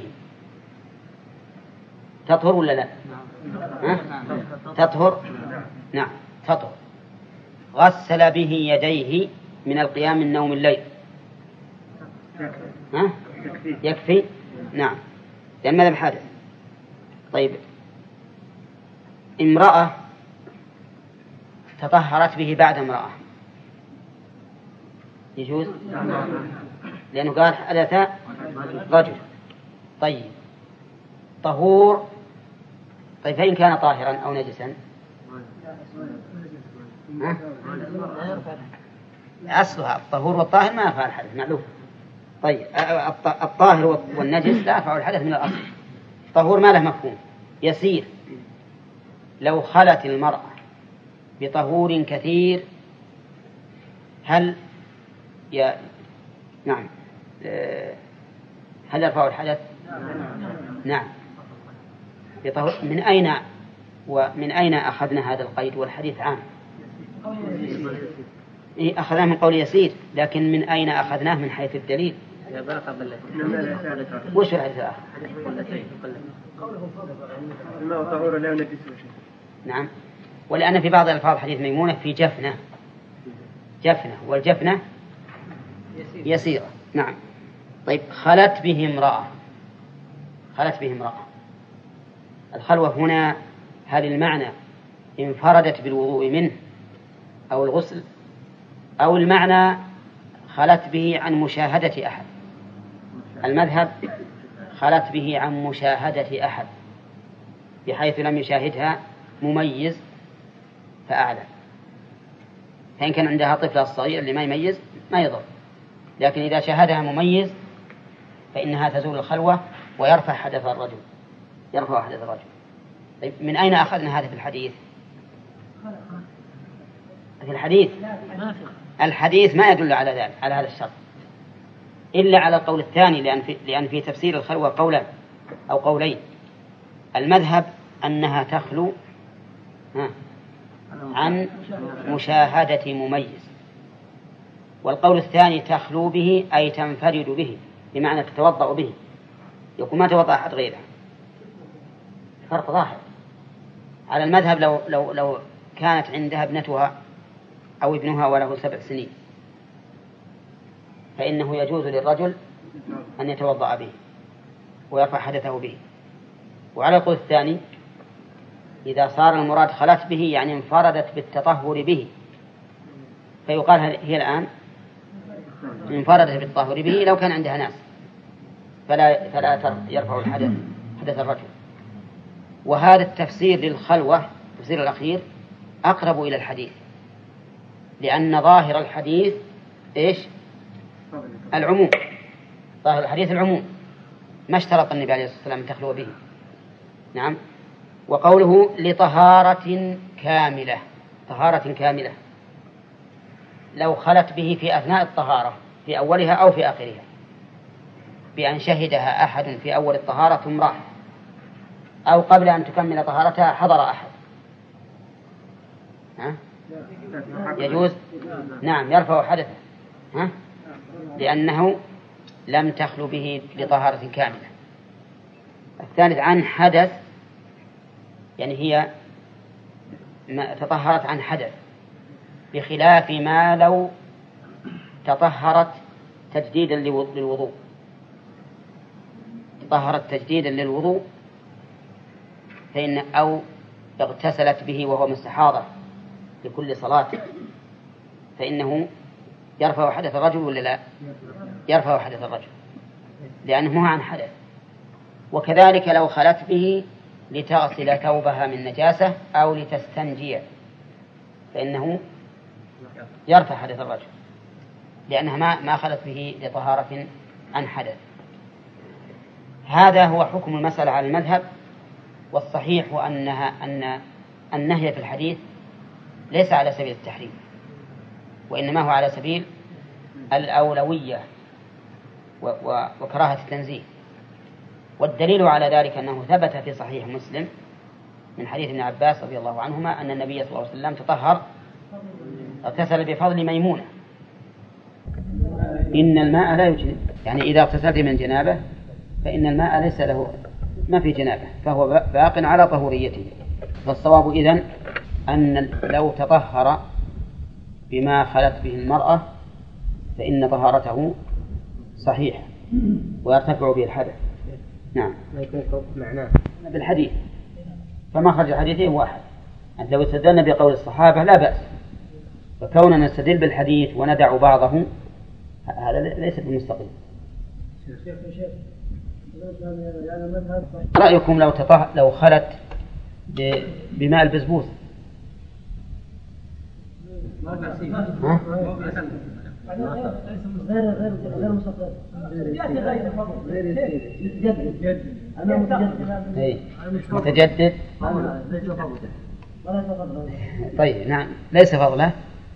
تطهر ولا لا؟ أه؟ تطهر. نعم تطهر. غسل به يديه من القيام من نوم الليل، أه؟ يكفي. نعم لأن ماذا بحادث. طيب امرأة تطهرت به بعد امرأة يجوز؟ لأنه قال حدث رجل. طيب طهور. طيب فإن كان طاهرا أو نجسا أصلها الطهور والطاهر ما يرفع الحدث معلوم. طيب الطاهر والنجس لا يرفع الحدث من الأصل. الطهور ما له مفهوم يسير. لو خلت المرأة بطهور كثير هل ي... نعم هل يرفع الحدث؟ نعم بطهور. من أين ومن أين أخذنا هذا القيد والحديث عام؟ إيه أخذناه من قول يسير، لكن من أين أخذناه من حيث الدليل؟ وش الحديث الآخر؟ الماء طهور لا ينجس شيء. نعم. ولأن في بعض الألفاظ حديث ميمونة في جفنة جفنة والجفنة يسيرة. نعم. طيب خلت به امرأة خلت به امرأة الخلوة هنا هل المعنى انفردت بالوضوء منه أو الغسل، أو المعنى خلت به عن مشاهدة أحد؟ المذهب خلت به عن مشاهدة أحد بحيث لم يشاهدها مميز فأعلى. فإن كان عندها طفل الصغير اللي ما يميز ما يضر، لكن إذا شاهدها مميز فإنها تزول الخلوة ويرفع حدث الرجل يرفع حدث الرجل. طيب من أين أخذنا هذا في الحديث؟ في الحديث الحديث ما يدل على ذلك على هذا الشرط إلا على القول الثاني، لأن في, لأن في تفسير الخلوة قولا أو قولين. المذهب أنها تخلو عن مشاهدة مميز، والقول الثاني تخلو به أي تنفرد به، بمعنى تتوضأ به، يكون ما توضأ أحد غيره. فرق ظاهر. على المذهب لو, لو, لو كانت عندها ابنتها أو ابنها وله سبع سنين فإنه يجوز للرجل أن يتوضأ به ويرفع حدثه به. وعلى القول الثاني إذا صار المراد خلت به يعني انفردت بالتطهر به، فيقال هي الآن انفردت بالتطهر به لو كان عندها ناس فلا, فلا يرفع الحدث حدث الرجل. وهذا التفسير للخلوة التفسير الأخير أقرب إلى الحديث، لأن ظاهر الحديث إيش؟ العموم. ظاهر الحديث العموم، ما اشترط النبي عليه الصلاة والسلام تخلو به. نعم. وقوله لطهارة كاملة، طهارة كاملة لو خلت به في أثناء الطهارة في أولها أو في آخرها بأن شهدها أحد في أول الطهارة ثم راح، أو قبل أن تكمل طهارتها حضر أحد، ها؟ يجوز. نعم يرفع حدثه، ها؟ لأنه لم تخلو به لطهارة كاملة. الثالث عن حدث يعني هي تطهرت عن حدث، بخلاف ما لو تطهرت تجديدا للوضوء تطهرت تجديدا للوضوء فإن أو اغتسلت به وهو مستحاضة لكل صلاة فإنه يرفع حدث الرجل ولا لا؟ يرفع حدث الرجل لأنه عن حدث. وكذلك لو خلت به لتغسل ثوبها من نجاسة أو لتستنجي فإنه يرفع حدث الرجل لأنها ما ما خلت به لطهارة عن حدث. هذا هو حكم المسألة على المذهب. والصحيح أنها أن النهي في الحديث ليس على سبيل التحريم، وإنما هو على سبيل الأولوية، وكراهة التنزيه. والدليل على ذلك أنه ثبت في صحيح مسلم من حديث ابن عباس رضي الله عنهما أن النبي صلى الله عليه وسلم تطهر اغتسل بفضل ميمونة. إن الماء لا يجنب، يعني إذا اغتسلت من جنابه فإن الماء ليس له ما في جنابه، فهو باق على طهوريته. فالصواب إذن أن لو تطهر بما خلت به المرأة فإن طهارته صحيحة ويرتفع به الحدث. نعم. ما يكون معناه بالحديث، فمخرج الحديثين واحد. أنت لو استدلنا بقول الصحابة لا بأس، فكوننا نستدل بالحديث وندع بعضه هذا ليس بالمستقيم. رأيكم لو تطهر لو خلت بماء البسبوس ها؟ غير غير غير مستقر غير أنا متجدد. إيه متجدد. طيب نعم ليس فضله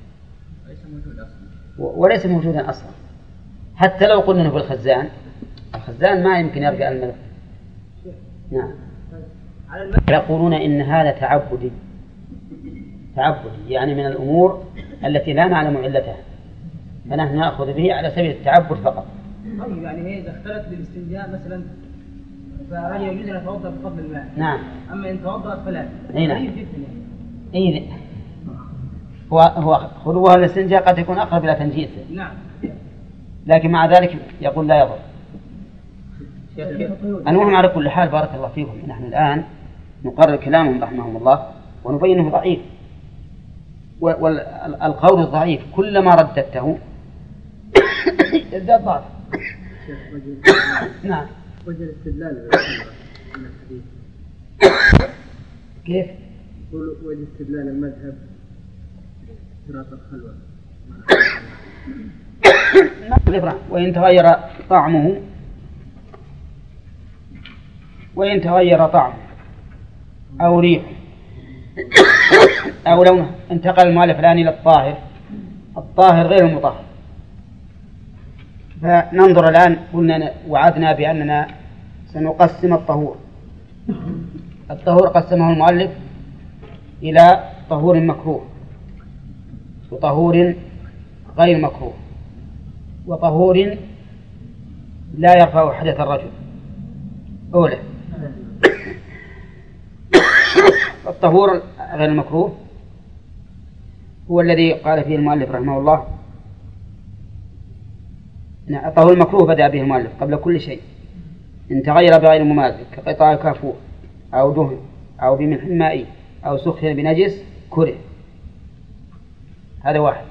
وليس موجودا أصلا. حتى لو قلنا في الخزان، الخزان ما يمكن يرجع الملك. نعم. يقولون إن هذا تعبدي، تعبدي يعني من الأمور التي لا نعلم علتها، فنحن نأخذ به على سبيل التعبد فقط. طيب يعني هي إذا اختلت بالاستنجاء مثلا فهل يجوز أن يتوضأ بفضل الماء؟ نعم. أما إن توضأت فلا. أي نعم. أي هو هو خلوها الاستنجاء قد يكون أقرب إلى تنجيسه. نعم. لكن مع ذلك يقول لا يضر. المهم على كل حال بارك الله فيكم، نحن الآن نقرر كلامهم رحمهم الله ونبينه ضعيف، والقول الضعيف كلما رددته يزداد ضعف. نعم. وجه الاستدلال من الحديث كيف؟ وجه استدلال المذهب صراط الخلوة. وإن تغير طعمه وإن تغير طعمه أو ريحه أو لونه، انتقل المؤلف الآن إلى الطاهر، الطاهر غير المطهر. فننظر الآن، قلنا وعدنا بأننا سنقسم الطهور. الطهور قسمه المؤلف إلى طهور مكروه وطهور غير مكروه وطهور لا يرفع حدث الرجل. أولا الطهور غير المكروه هو الذي قال فيه المؤلف رحمه الله. الطهور المكروه بدأ به المؤلف قبل كل شيء إن تغير بغير مماثل كقطع كافور أو دهن أو بملح مائي أو سخن بنجس كره. هذا واحد.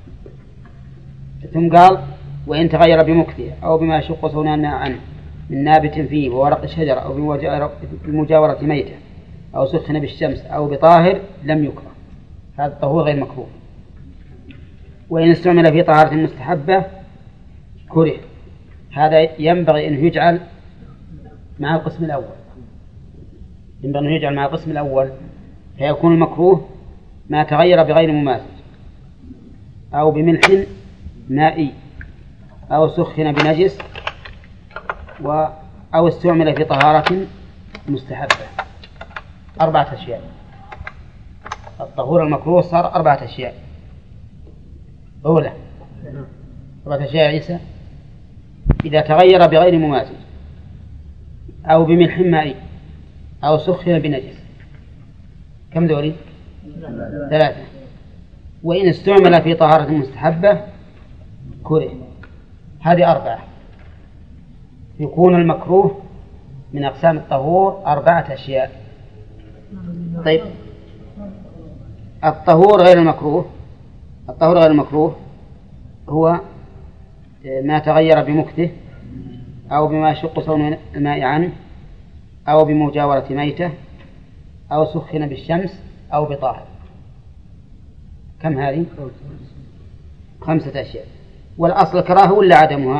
ثم قال وإن تغير بمكثه أو بما يشق صوننا عنه من نابت فيه وورق شجر أو بمجاورة ميتة أو سخن بالشمس أو بطاهر لم يكره. هذا الطهور غير مكروه. وإن استعمل في طهارة مستحبة كره. هذا ينبغي أن يجعل مع القسم الأول، ينبغي أن يجعل مع القسم الأول، فيكون المكروه ما تغير بغير مماثل أو بملح مائي أو سخن بنجس و أو استعمل في طهارة مستحبة. أربعة أشياء. الطهور المكروه صار أربعة أشياء. أولى أربعة أشياء عيسى إذا تغير بغير مماثل أو بملح مائي أو سخن بنجس. كم دوري؟ ثلاثة. وإن استعمل في طهارة مستحبة كره. هذه أربعة. يكون المكروه من أقسام الطهور أربعة أشياء. طيب الطهور غير المكروه، الطهور غير المكروه هو ما تغير بمكثه أو بما يشق صون الماء عنه أو بمجاورة ميتة أو سخن بالشمس أو بطاهر. كم هذه؟ خمسة أشياء. والأصل الكراهة ولا عدمها؟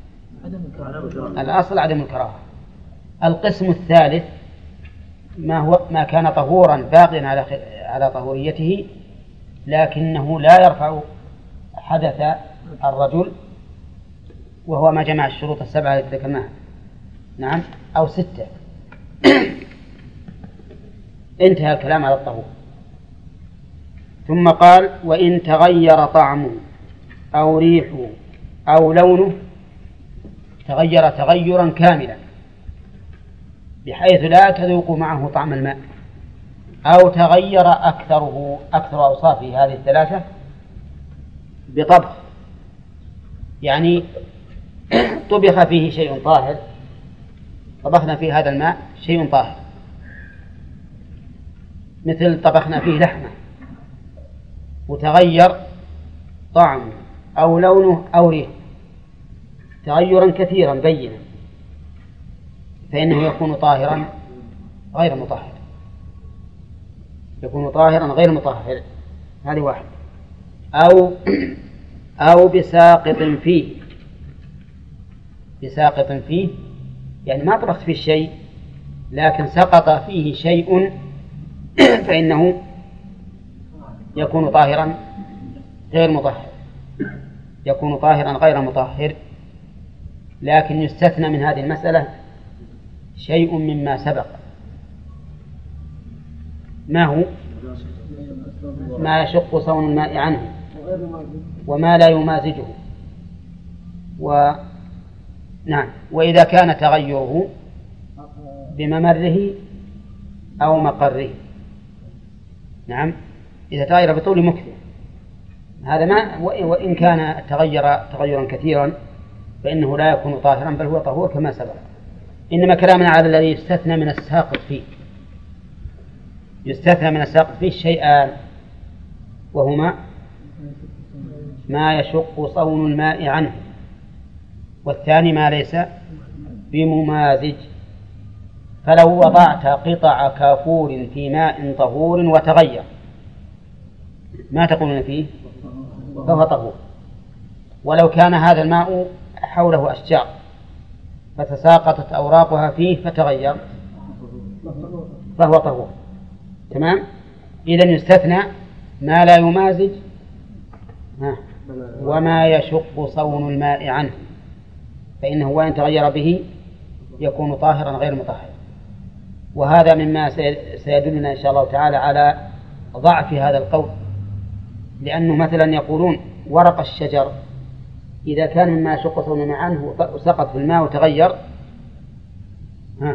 الأصل عدم الكراهة. القسم الثالث ما هو ما كان طهورا باقيا على على طهوريته لكنه لا يرفع حدث الرجل وهو ما جمع الشروط السبعة التي ذكرناها. نعم، أو ستة. انتهى الكلام على الطهور. ثم قال: وإن تغير طعمه أو ريحه أو لونه، تغير تغيرا كاملا بحيث لا تذوق معه طعم الماء، أو تغير أكثره أكثر أوصافه هذه الثلاثة بطبخ، يعني طبخ فيه شيء طاهر، طبخنا فيه هذا الماء شيء طاهر، مثل طبخنا فيه لحمة وتغير طعمه أو لونه أو ريحه تغيرا كثيرا بينا، فإنه يكون طاهرا غير مطهر، يكون طاهرا غير مطهر. هذه واحد. أو أو بساقط فيه، بساقط فيه يعني ما طبخت فيه شيء لكن سقط فيه شيء فإنه يكون طاهرا غير مطهر، يكون طاهرا غير مطهر. لكن يستثنى من هذه المسألة شيء مما سبق. ما هو؟ ما يشق صون الماء عنه وما لا يمازجه. و نعم، وإذا كان تغيره بممره أو مقره. نعم، إذا تغير بطول مكث هذا ما، وإن كان تغير تغيرا كثيرا فإنه لا يكون طاهرا بل هو طهور كما سبق. إنما كلامنا على الذي يستثنى من الساقط فيه. يستثنى من الساقط فيه شيئان، وهما ما يشق صون الماء عنه، والثاني ما ليس بممازج. فلو وضعت قطع كافور في ماء طهور وتغير، ما تقولون فيه؟ فهو طهور. ولو كان هذا الماء حوله أشجار فتساقطت أوراقها فيه فتغير فهو طهور. تمام؟ إذن يستثنى ما لا يمازج وما يشق صون الماء عنه، فإنه وإن تغير به يكون طاهرا غير مطهر. وهذا مما سيدلنا إن شاء الله تعالى على ضعف هذا القول، لأنه مثلا يقولون ورق الشجر إذا كان مما يشق صون الماء عنه وسقط في الماء وتغير ها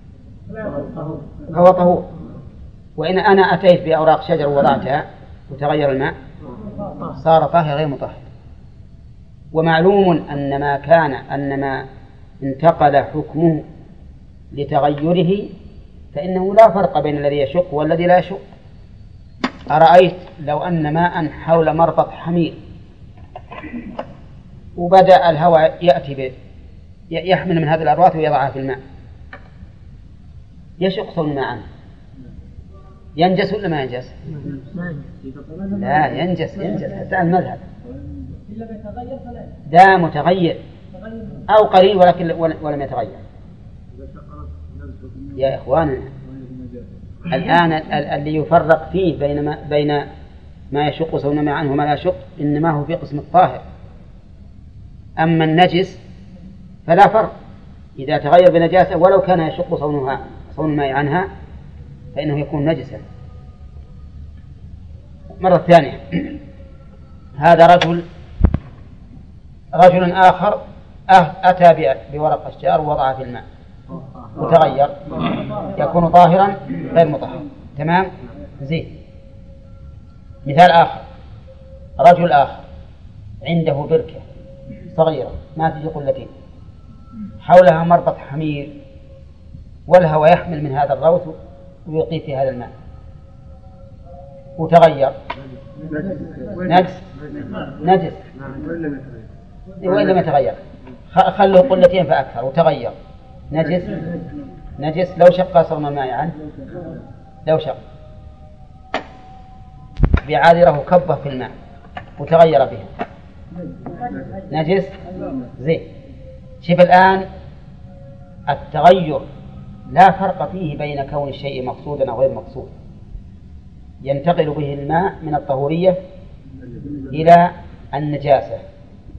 فهو طهور. وإن أنا أتيت بأوراق شجر ووضعتها وتغير الماء صار طاهر غير مطهر. ومعلوم أن ما كان أن ما انتقل حكمه لتغيره فإنه لا فرق بين الذي يشق والذي لا يشق. أرأيت لو أن ماء حول مربط حمير وبدأ الهواء يأتي به يحمل من هذه الأرواث ويضعها في الماء، يشق صون الماء عنه، ينجس ولا ما ينجس؟ لا ينجس، ينجس حتى المذهب دا متغير أو قليل ولكن ولم يتغير. يا إخواننا الآن اللي يفرق فيه بين ما, بين ما يشق صون الماء عنه وما لا يشق إنما هو في قسم الطاهر. أما النجس فلا فرق، إذا تغير بنجاسة ولو كان يشق صونها صون الماء عنها فإنه يكون نجسا. مرة ثانية، هذا رجل رجل آخر أتى بورق أشجار ووضعه في الماء وتغير، يكون طاهرا غير مطهر. تمام؟ زين. مثال آخر، رجل آخر عنده بركة صغيرة ما تجي قلتين حولها مربط حمير والهواء يحمل من هذا الروث ويقي في هذا الماء وتغير نجس نجس وإن لم يتغير خلوه قلتين فأكثر وتغير نجس نجس لو شق صون الماء عنه، لو شق بعاذره كبه في الماء وتغير به نجس. زين. شوف الآن التغير لا فرق فيه بين كون الشيء مقصودا أو غير مقصود، ينتقل به الماء من الطهورية إلى النجاسة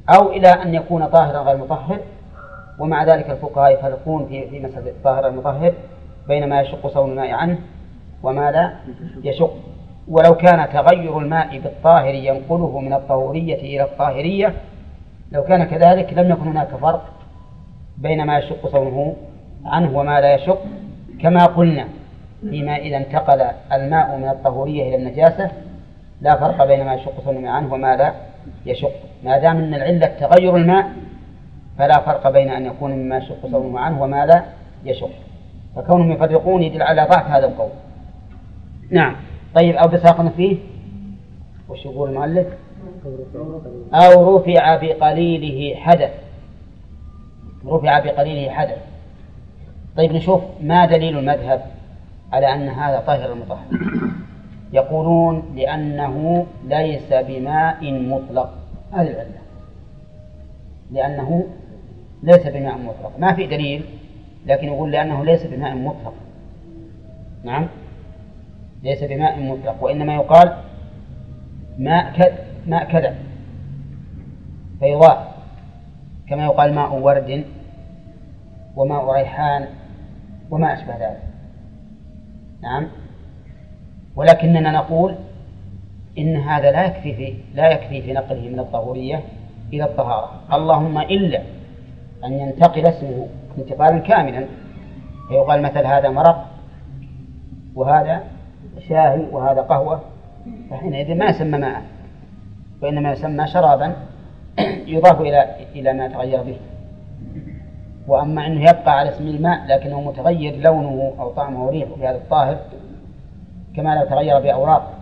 أو إلى أن يكون طاهرا غير مطهر. ومع ذلك الفقهاء يفرقون في في مسألة الطاهر المطهر بين ما يشق صون الماء عنه وما لا يشق. ولو كان تغير الماء بالطاهر ينقله من الطهورية إلى الطاهرية، لو كان كذلك لم يكن هناك فرق بين ما يشق صونه عنه وما لا يشق، كما قلنا فيما إذا انتقل الماء من الطهورية إلى النجاسة لا فرق بين ما يشق صونه عنه وما لا يشق. ما دام أن العلة تغير الماء فلا فرق بين أن يكون مما يشق صونه عنه وما لا يشق، فكونهم يفرقون يدل على ضعف هذا القول. نعم. طيب، أو بساقنا فيه وش يقول المؤلف؟ أو رفع بقليله حدث. رفع بقليله حدث. طيب، نشوف ما دليل المذهب على أن هذا طاهر المطهر. يقولون لأنه ليس بماء مطلق. هذه العلة، لأنه ليس بماء مطلق. ما في دليل، لكن يقول لأنه ليس بماء مطلق. نعم، ليس بماء مطلق، وإنما يقال ماء كذا ماء كذا فيضاف، كما يقال ماء ورد وماء ريحان وما أشبه ذلك. نعم. ولكننا نقول إن هذا لا يكفي في لا يكفي في نقله من الطهورية إلى الطهارة، اللهم إلا أن ينتقل اسمه انتقالا كاملا، فيقال مثل هذا مرق وهذا شاهي وهذا قهوة، فحينئذ ما يسمى ماء، وإنما يسمى شرابا يضاف إلى إلى ما تغير به. وأما أنه يبقى على اسم الماء لكنه متغير لونه أو طعمه وريحه في هذا الطاهر، كما لو تغير بأوراق.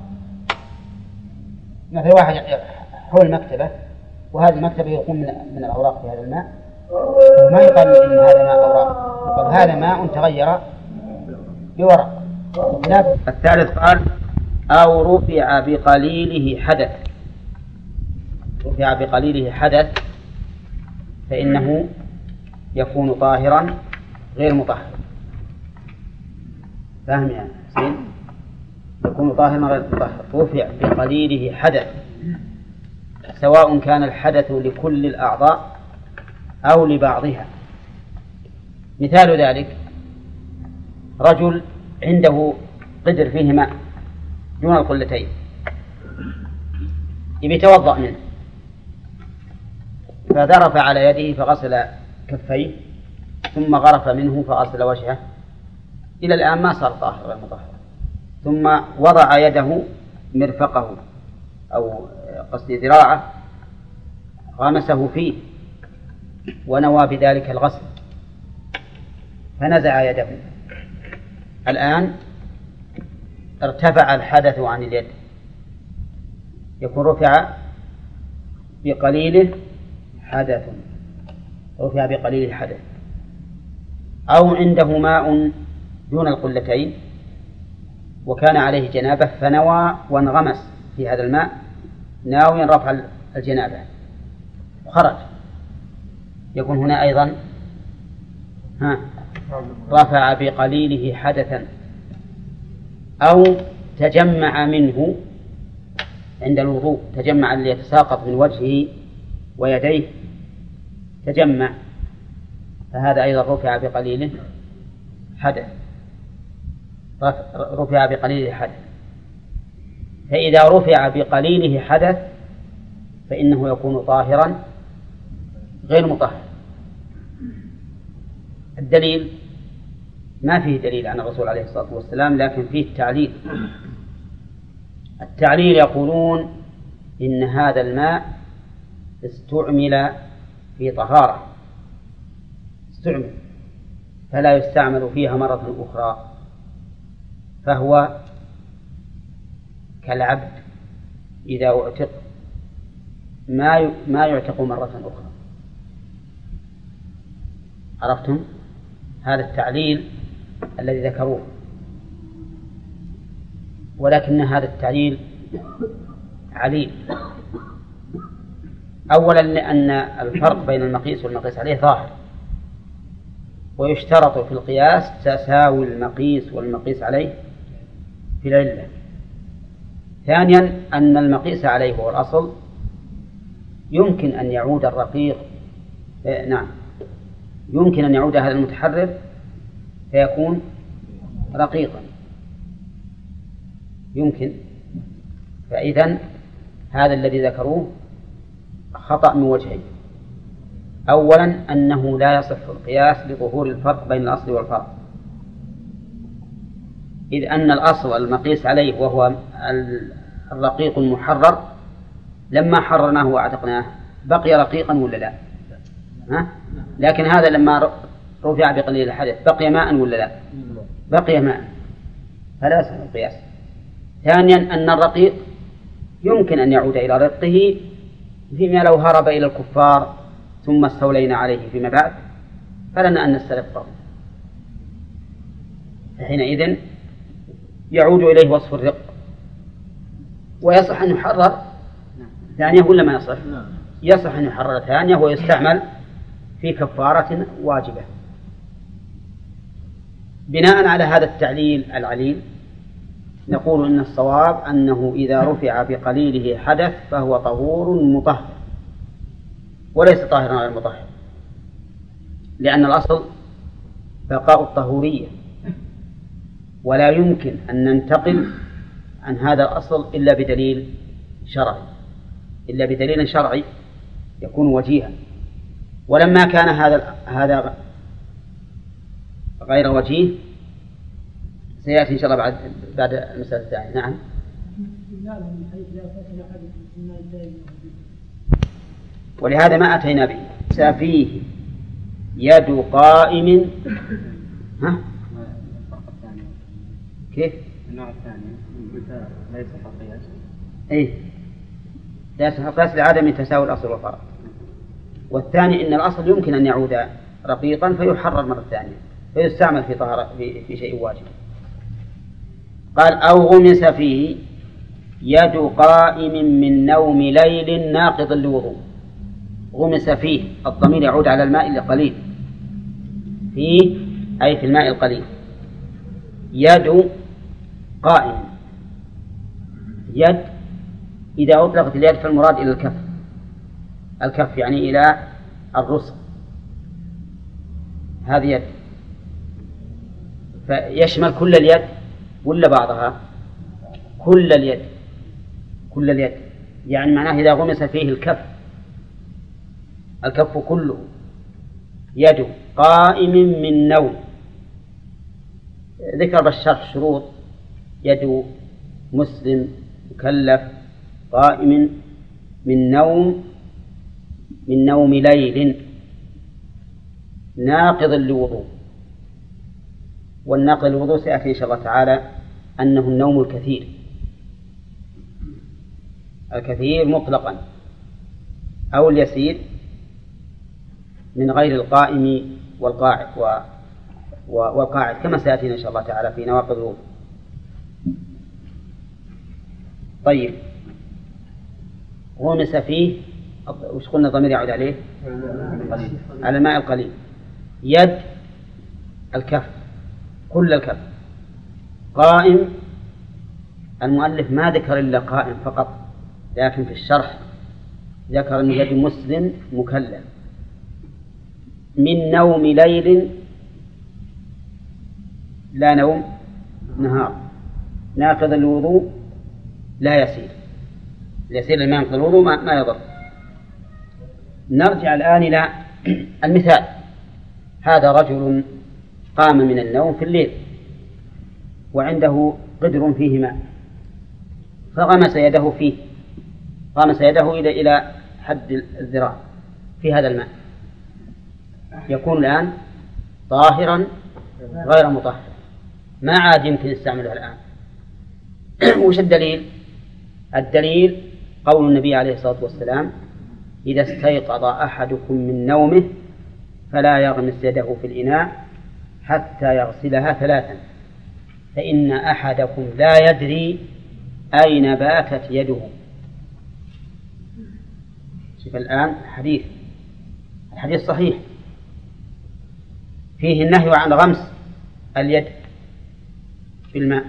مثل واحد حول مكتبة وهذه المكتبة يقوم من, من الأوراق في هذا الماء، ما يقال إن هذا ماء أوراق، يقال هذا ماء تغير بورق. الثالث قال أو رفع بقليله حدث. رفع بقليله حدث فإنه يكون طاهرا غير مطهر. فاهم يا حسين؟ يكون طاهرا غير مطهر. رفع بقليله حدث، سواء كان الحدث لكل الأعضاء أو لبعضها. مثال ذلك رجل عنده قدر فيه ماء دون القلتين، يبي يتوضأ منه، فذرف على يده فغسل كفيه ثم غرف منه فغسل وجهه، إلى الآن ما صار طاهر غير مطهر. ثم وضع يده مرفقه أو قصد ذراعه غمسه فيه ونوى بذلك الغسل فنزع يده، الآن ارتفع الحدث عن اليد، يكون رفع بقليله حدث. رفع بقليل حدث. أو عنده ماء دون القلتين وكان عليه جنابة فنوى وانغمس في هذا الماء ناويا رفع الجنابة وخرج، يكون هنا أيضا ها رفع بقليله حدثا. أو تجمع منه عند الوضوء، تجمع اللي يتساقط من وجهه ويديه تجمع، فهذا أيضا رفع بقليله حدث. رفع بقليله حدث. فإذا رفع بقليله حدث فإنه يكون طاهرا غير مطهر. الدليل ما فيه دليل عن الرسول عليه الصلاة والسلام، لكن فيه التعليل. التعليل يقولون إن هذا الماء استعمل في طهارة، استعمل فلا يستعمل فيها مرة أخرى، فهو كالعبد إذا اعتق ما ما يعتق مرة أخرى. عرفتم؟ هذا التعليل الذي ذكروه، ولكن هذا التعليل عليل. أولا لأن الفرق بين المقيس والمقيس عليه ظاهر، ويشترط في القياس تساوي المقيس والمقيس عليه في العلة. ثانيا أن المقيس عليه هو الأصل يمكن أن يعود الرقيق آه نعم يمكن أن يعود هذا المتحرر فيكون رقيقا يمكن. فإذن هذا الذي ذكروه خطأ من وجهين. أولا أنه لا يصح القياس لظهور الفرق بين الأصل والفرع، إذ أن الأصل المقيس عليه وهو الرقيق المحرر لما حررناه وأعتقناه بقي رقيقا ولا لا؟ ها؟ لكن هذا لما رفع بقليل الحدث بقي ماء ولا لا؟ بقي ماء، فلا يصح القياس. ثانيا أن الرقيق يمكن أن يعود إلى رقه فيما لو هرب إلى الكفار ثم استولينا عليه فيما بعد فلنا أن نسترقه، فحينئذ يعود إليه وصف الرق. ويصح أن يحرر ثانية ولا ما يصح؟ يصح أن يحرر ثانية ويستعمل في كفارة واجبة. بناء على هذا التعليل العليل نقول إن الصواب أنه إذا رفع بقليله حدث فهو طهور مطهر وليس طاهرا على المطهر، لأن الأصل بقاء الطهورية، ولا يمكن أن ننتقل عن هذا الأصل إلا بدليل شرعي إلا بدليل شرعي يكون وجيها. ولما كان هذا هذا غير وجيه سيأتي إن شاء الله بعد بعد المسألة الثانية. نعم. ولهذا ما أتينا به. فيه يد قائم. ها؟ كيف؟ النوع الثاني ليس قياس. إيه ليس قياس لعدم تساوي الأصل والفرع. والثاني إن الأصل يمكن أن يعود رقيقا فيحرر مرة ثانية فيستعمل في طهارة في, في شيء واجب. قال أو غمس فيه يد قائم من نوم ليل ناقض لوضوء. غمس فيه الضمير يعود على الماء القليل، فيه أي في الماء القليل. يد قائم، يد إذا أطلقت اليد فالمراد إلى الكف، الكف يعني إلى الرسغ، هذه يد، فيشمل كل اليد ولا بعضها؟ كل اليد، كل اليد، يعني معناه إذا غمس فيه الكف، الكف كله. يد قائم من نوم، ذكر بالشرح شروط: يد مسلم مكلف قائم من نوم من نوم ليل ناقض للوضوء. والناقض للوضوء سيأتي إن شاء الله تعالى أنه النوم الكثير، الكثير مطلقا أو اليسير من غير القائم والقاعد والقاعد كما سيأتينا إن شاء الله تعالى في نواقض الوضوء. طيب، غمس فيه، وش قلنا الضمير يعود عليه؟ على الماء القليل. يد الكف، كل الكف. قائم، المؤلف ما ذكر إلا قائم فقط، لكن في الشرح ذكر أن يد مسلم مكلف من نوم ليل، لا نوم نهار، ناقض الوضوء لا يسير، يسير لما ينقض الوضوء ما, ما يضر. نرجع الآن إلى المثال. هذا رجل قام من النوم في الليل وعنده قدر فيه ماء فغمس يده فيه، غمس يده إلى إلى حد الذراع في هذا الماء، يكون الآن طاهرا غير مطهر، ما عاد يمكن يستعمله الآن. وش الدليل؟ الدليل قول النبي عليه الصلاة والسلام: إذا استيقظ أحدكم من نومه فلا يغمس يده في الإناء حتى يغسلها ثلاثا، فإن أحدكم لا يدري أين باتت يده. شوف الآن حديث، الحديث صحيح فيه النهي عن غمس اليد في الماء،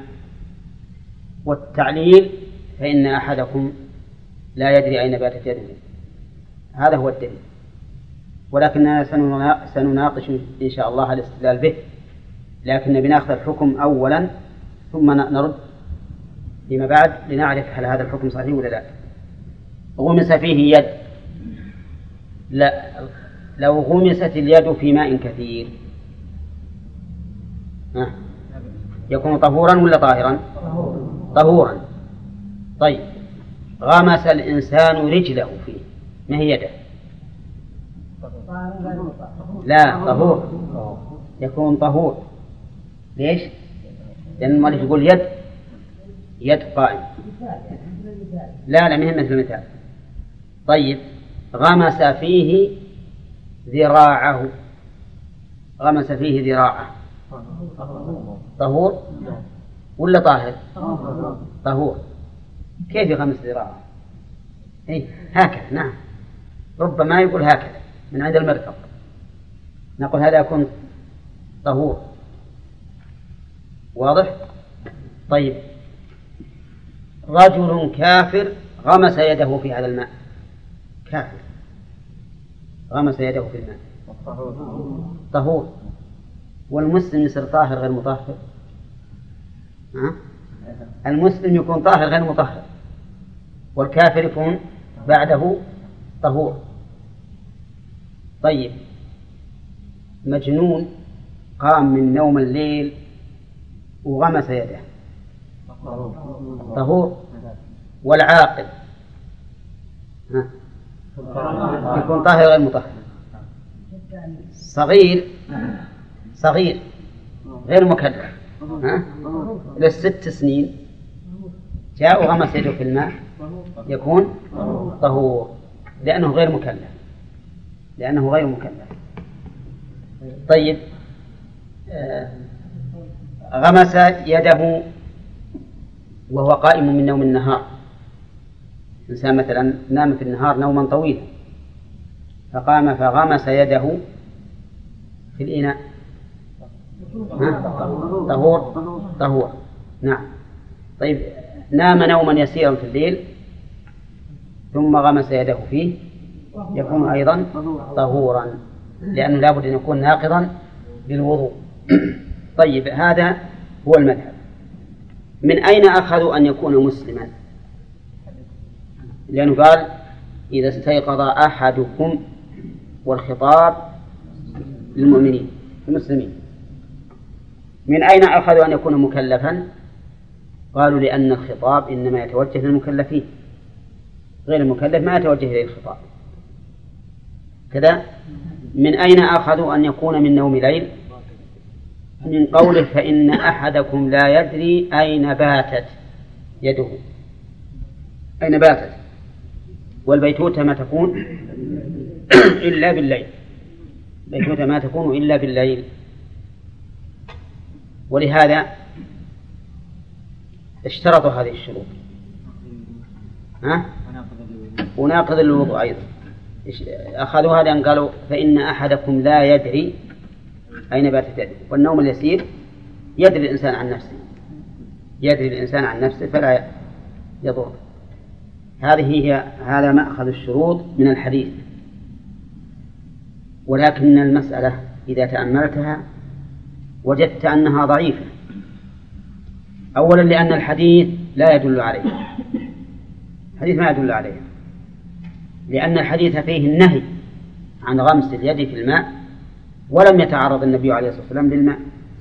والتعليل: فإن أحدكم لا يدري أين باتت يده. هذا هو الدليل، ولكننا سنناقش إن شاء الله الاستدلال به، لكن بناخذ الحكم أولا ثم نرد فيما بعد لنعرف هل هذا الحكم صحيح ولا لا. غمس فيه يد، لا، لو غمست اليد في ماء كثير يكون طهورا ولا طاهرا؟ طهورا. طيب، غمس الإنسان رجله فيه، ما هي يده؟ لا، طهور، يكون طهور. ليش؟ لأن المؤلف يقول يد يد قائم. لا لا، مهم مثل المثال. طيب، غمس فيه ذراعه، غمس فيه ذراعه، طهور ولا طاهر؟ طهور. كيف يغمس ذراعه؟ إيه؟ هكذا. نعم، ربما يقول هكذا من عند المرفق، نقول هذا يكون طهور. واضح؟ طيب، رجل كافر غمس يده في هذا الماء، كافر غمس يده في الماء، طهور. والمسلم يصير طاهر غير مطهر؟ ها؟ المسلم يكون طاهر غير مطهر، والكافر يكون بعده طهور. طيب، مجنون قام من نوم الليل وغمس يده، طهور. والعاقل ها؟ يكون طاهر غير مطهر. صغير صغير غير مكلف، ها؟ للست سنين جاء وغمس يده في الماء يكون طهور، لأنه غير مكلف، لأنه غير مكلف. طيب، آه غمس يده وهو قائم من نوم النهار، إنسان مثلا نام في النهار نوما طويلا فقام فغمس يده في الإناء، طهور طهور. نعم. طيب، نام نوما يسيرا في الليل ثم غمس يده فيه يكون أيضا طهورا، لأنه لا بد أن يكون ناقضا بالوضوء. طيب، هذا هو المذهب. من أين أخذوا أن يكون مسلما؟ لأنه قال إذا استيقظ أحدكم، والخطاب للمؤمنين المسلمين. من أين أخذوا أن يكون مكلفا؟ قالوا لأن الخطاب إنما يتوجه للمكلفين، غير المكلف ما يتوجه إليه الخطاب. كذا. من أين أخذوا أن يكون من نوم ليل؟ من قوله فإن أحدكم لا يدري أين باتت يده، أين باتت. والبيتوتة ما تكون إلا بالليل، البيتوتة ما تكون إلا بالليل. ولهذا اشترطوا هذه الشروط، ها؟ وناقض الوضوء أيضا. أخذوا هذا أن قالوا فإن أحدكم لا يدري أين باتت يده. والنوم اليسير يدري الإنسان عن نفسه، يدري الإنسان عن نفسه فلا يضر. هذه هي هذا مأخذ الشروط من الحديث. ولكن المسألة إذا تأملتها وجدت أنها ضعيفة. أولا لأن الحديث لا يدل عليه، الحديث ما يدل عليه، لأن الحديث فيه النهي عن غمس اليد في الماء، ولم يتعرض النبي عليه الصلاة والسلام للماء.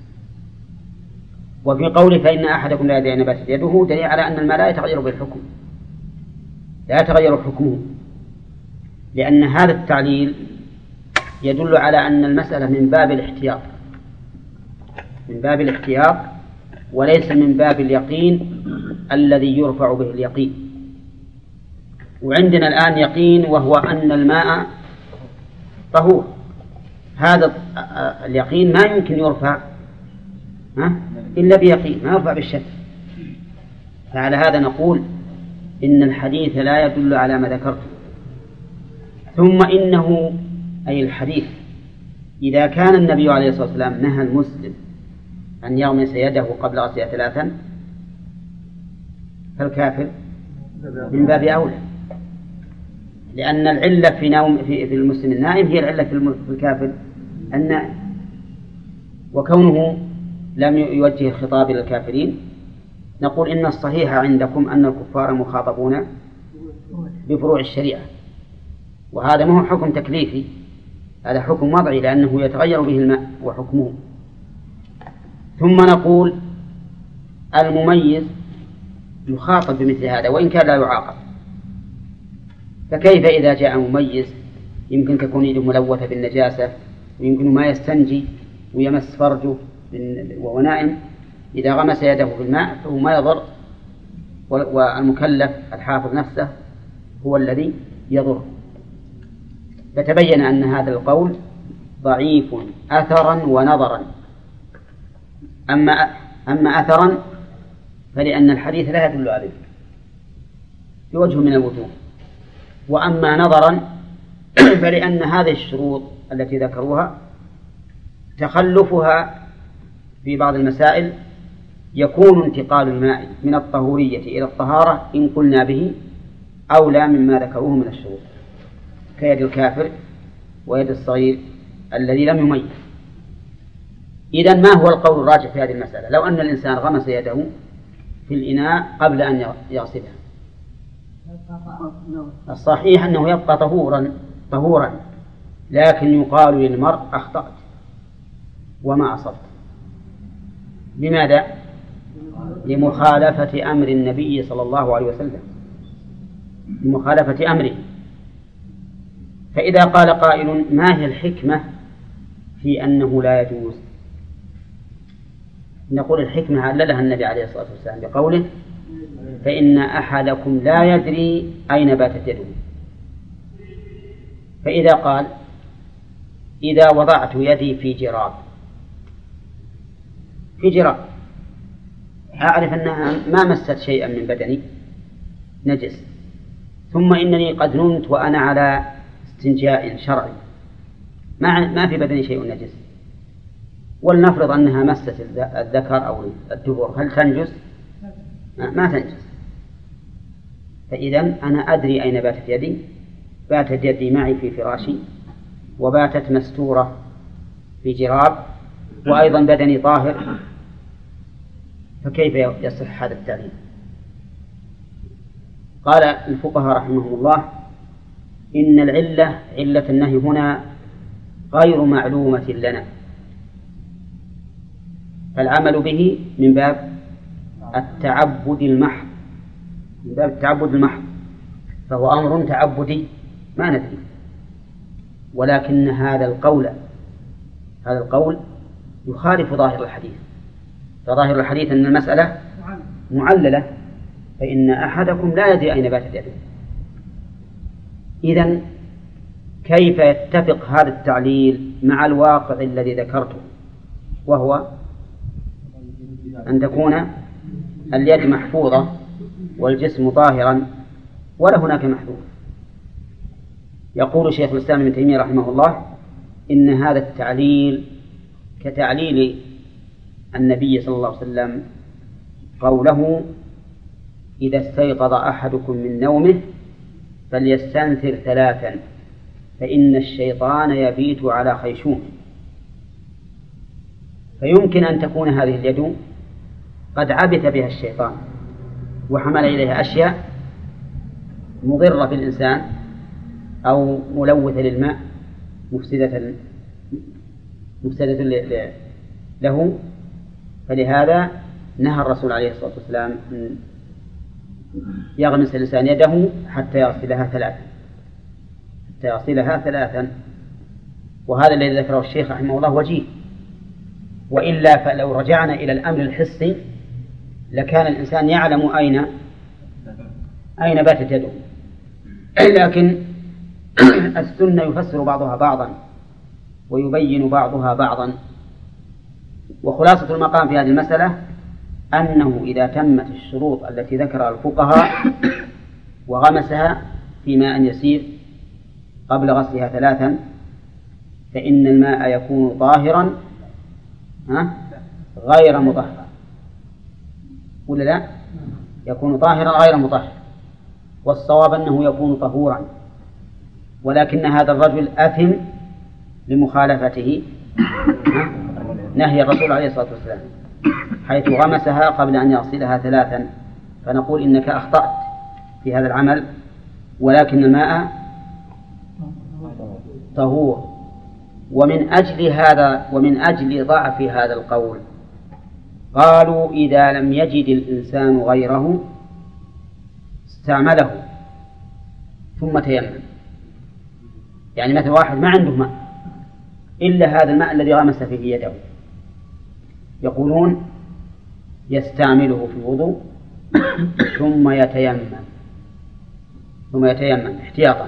وفي قوله فإن أحدكم لا يدري أين باتت يده دليل على أن الماء لا يتغير بالحكم، لا يتغير حكمه، لأن هذا التعليل يدل على أن المسألة من باب الاحتياط، من باب الاحتياط وليس من باب اليقين الذي يرفع به اليقين. وعندنا الآن يقين وهو أن الماء طهور، هذا اليقين ما يمكن يرفع إلا بيقين، ما يرفع بالشك. فعلى هذا نقول إن الحديث لا يدل على ما ذكرته. ثم إنه أي الحديث إذا كان النبي عليه الصلاة والسلام نهى المسلم أن يغمس يده قبل غسلها ثلاثا فالكافر من باب أولى، لأن العلة في نوم في, في المسلم النائم هي العلة في الكافر النائم، وكونه لم يوجه الخطاب إلى الكافرين نقول إن الصحيح عندكم أن الكفار مخاطبون بفروع الشريعة، وهذا ما هو حكم تكليفي، هذا حكم وضعي لأنه يتغير به الماء وحكمه. ثم نقول المميز يخاطب بمثل هذا وإن كان لا يعاقب، فكيف إذا جاء مميز يمكن تكون يده ملوثة بالنجاسة ويمكن ما يستنجي ويمس فرجه وهو نائم، إذا غمس يده في الماء فهو ما يضر، والمكلف الحافظ نفسه هو الذي يضر. فتبين أن هذا القول ضعيف أثرا ونظرا. أما أما أثرا فلأن الحديث لا يدل عليه بوجه من الوجوه، وأما نظرا فلأن هذه الشروط التي ذكروها تخلفها في بعض المسائل يكون انتقال الماء من الطهورية إلى الطهارة إن قلنا به أولى مما ذكروه من الشروط، كيد الكافر ويد الصغير الذي لم يميز. إذن ما هو القول الراجح في هذه المسألة؟ لو أن الإنسان غمس يده في الإناء قبل أن يغسلها، الصحيح أنه يبقى طهورا طهورا لكن يقال للمرء أخطأت وما أصبت. لماذا؟ لمخالفة أمر النبي صلى الله عليه وسلم، لمخالفة أمره. فإذا قال قائل ما هي الحكمة في أنه لا يجوز؟ نقول الحكمة عللها النبي عليه الصلاة والسلام بقوله فإن أحدكم لا يدري أين باتت يده. فإذا قال إذا وضعت يدي في جراب في جراب أعرف أنها ما مست شيئا من بدني نجس، ثم إنني قد نمت وأنا على استنجاء شرعي ما ما في بدني شيء نجس، ولنفرض أنها مست الذكر أو الدبر، هل تنجس؟ ما تنجس. فإذا أنا أدري أين باتت يدي، باتت يدي معي في فراشي وباتت مستورة في جراب وأيضا بدني طاهر، فكيف يصح هذا التعليل؟ قال الفقهاء رحمهم الله إن العلة علة النهي هنا غير معلومة لنا، فالعمل به من باب التعبد المحض، من باب التعبد المحض، فهو أمر تعبدي ما ندري. ولكن هذا القول هذا القول يخالف ظاهر الحديث، فظاهر الحديث أن المسألة معللة، فإن أحدكم لا يدري أين باتت يده. إذن كيف يتفق هذا التعليل مع الواقع الذي ذكرته، وهو أن تكون اليد محفوظة والجسم طاهرا ولا هناك محذور؟ يقول شيخ الإسلام ابن تيمية رحمه الله إن هذا التعليل كتعليل النبي صلى الله عليه وسلم قوله إذا استيقظ أحدكم من نومه فليستنثر ثلاثا فإن الشيطان يبيت على خيشوم. فيمكن أن تكون هذه اليد قد عبث بها الشيطان وحمل إليها أشياء مضرة بالإنسان أو ملوثة للماء مفسدة مفسدة له، فلهذا نهى الرسول عليه الصلاة والسلام أن يغمس الإنسان يده حتى يغسلها ثلاثا حتى يغسلها ثلاثا وهذا الذي ذكره الشيخ رحمه الله وجيه. وإلا فلو رجعنا إلى الأمر الحسي لكان الإنسان يعلم أين أين باتت يده، لكن السنة يفسر بعضها بعضا ويبين بعضها بعضا. وخلاصة المقام في هذه المسألة أنه إذا تمت الشروط التي ذكرها الفقهاء وغمسها في ماء يسير قبل غسلها ثلاثا فإن الماء يكون طاهرا غير مطهر، ولا لا؟ يكون طاهرا غير مطهر، والصواب أنه يكون طهورا ولكن هذا الرجل أثم لمخالفته نهي الرسول عليه الصلاة والسلام، حيث غمسها قبل أن يغسلها ثلاثا، فنقول إنك أخطأت في هذا العمل، ولكن الماء طهور. ومن أجل هذا ومن أجل ضعف هذا القول قالوا إذا لم يجد الإنسان غيره استعمله ثم تيمم. يعني مثل واحد ما عنده ماء إلا هذا الماء الذي غمس فيه يده، يقولون يستعمله في الوضوء ثم يتيمم ثم يتيمم احتياطا،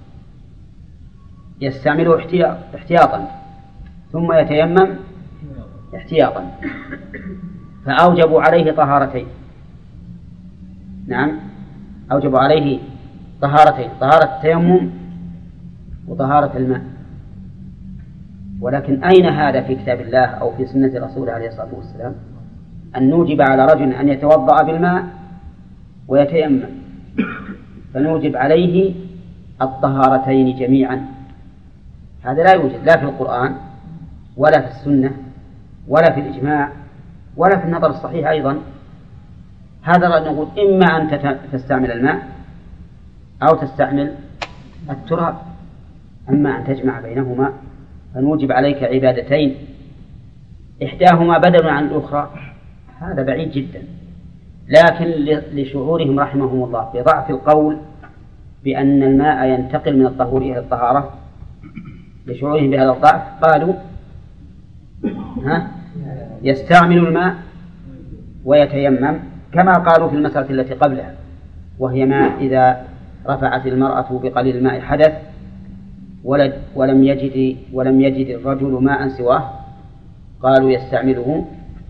يستعمله احتياطا ثم يتيمم احتياطا، فأوجبوا عليه طهارتين. نعم، أوجبوا عليه طهارتين، طهارة التيمم وطهارة الماء. ولكن أين هذا في كتاب الله أو في سنة رسوله عليه الصلاة والسلام أن نوجب على رجل أن يتوضأ بالماء ويتيمم؟ فنوجب عليه الطهارتين جميعا. هذا لا يوجد لا في القرآن ولا في السنة ولا في الإجماع ولا في النظر الصحيح أيضا. هذا نقول إما أن تستعمل الماء أو تستعمل التراب، أما أن تجمع بينهما فنوجب عليك عبادتين إحداهما بدل عن الأخرى، هذا بعيد جدا. لكن لشعورهم رحمهم الله بضعف القول بأن الماء ينتقل من الطهور إلى الطهارة، لشعورهم بهذا الضعف قالوا ها يستعمل الماء ويتيمم، كما قالوا في المسألة التي قبلها، وهي ما إذا رفعت المرأة بقليل الماء حدث ولم يجد ولم يجد الرجل ماء سواه، قالوا يستعمله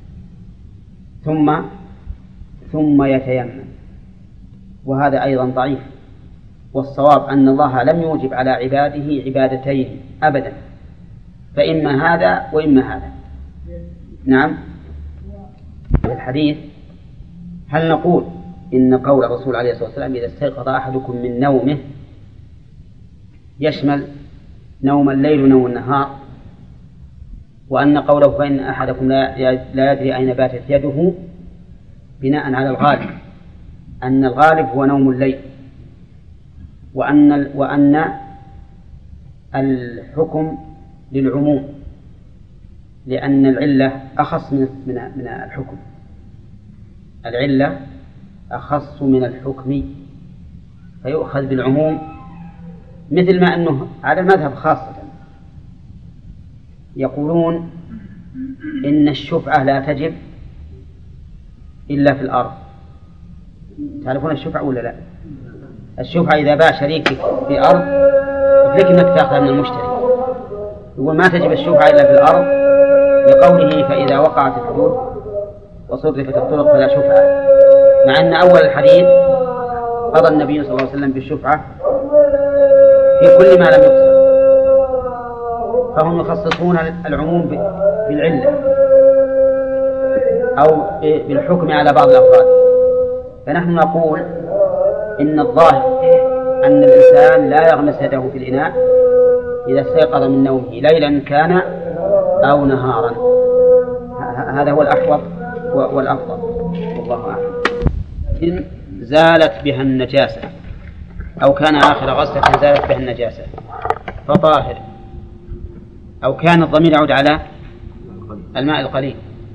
ثم ثم يتيمم، وهذا أيضا ضعيف. والصواب أن الله لم يوجب على عباده عبادتين أبدا، فإما هذا وإما هذا. نعم. الحديث هل نقول إن قول الرسول عليه الصلاة والسلام إذا استيقظ أحدكم من نومه يشمل نوم الليل ونوم النهار، وأن قوله فإن أحدكم لا يدري أين باتت يده بناء على الغالب أن الغالب هو نوم الليل، وأن وأن الحكم للعموم لأن العلة أخص من من الحكم، العلة أخص من الحكم فيؤخذ بالعموم، مثل ما أنه على المذهب خاصة يقولون إن الشفعة لا تجب إلا في الأرض. تعرفون الشفعة ولا لا؟ الشفعة إذا باع شريكك في أرض فلك أنك تأخذ من المشتري، يقول ما تجب الشفعة إلا في الأرض لقوله فإذا وقعت الحدود وصرفت الطرق فلا شفعة، مع أن أول الحديث قضى النبي صلى الله عليه وسلم بالشفعة في كل ما لم يقصر، فهم يخصصون العموم بالعلة أو بالحكم على بعض الأفراد. فنحن نقول إن الظاهر أن الإنسان لا يغمس يده في الإناء إذا استيقظ من نومه ليلا كان أو نهارا، هذا هو الأحوط والأفضل والله أعلم. إن زالت بها النجاسة أو كان آخر غسلة زالت بها النجاسة فطاهر، أو كان الضمير يعود على الماء القليل.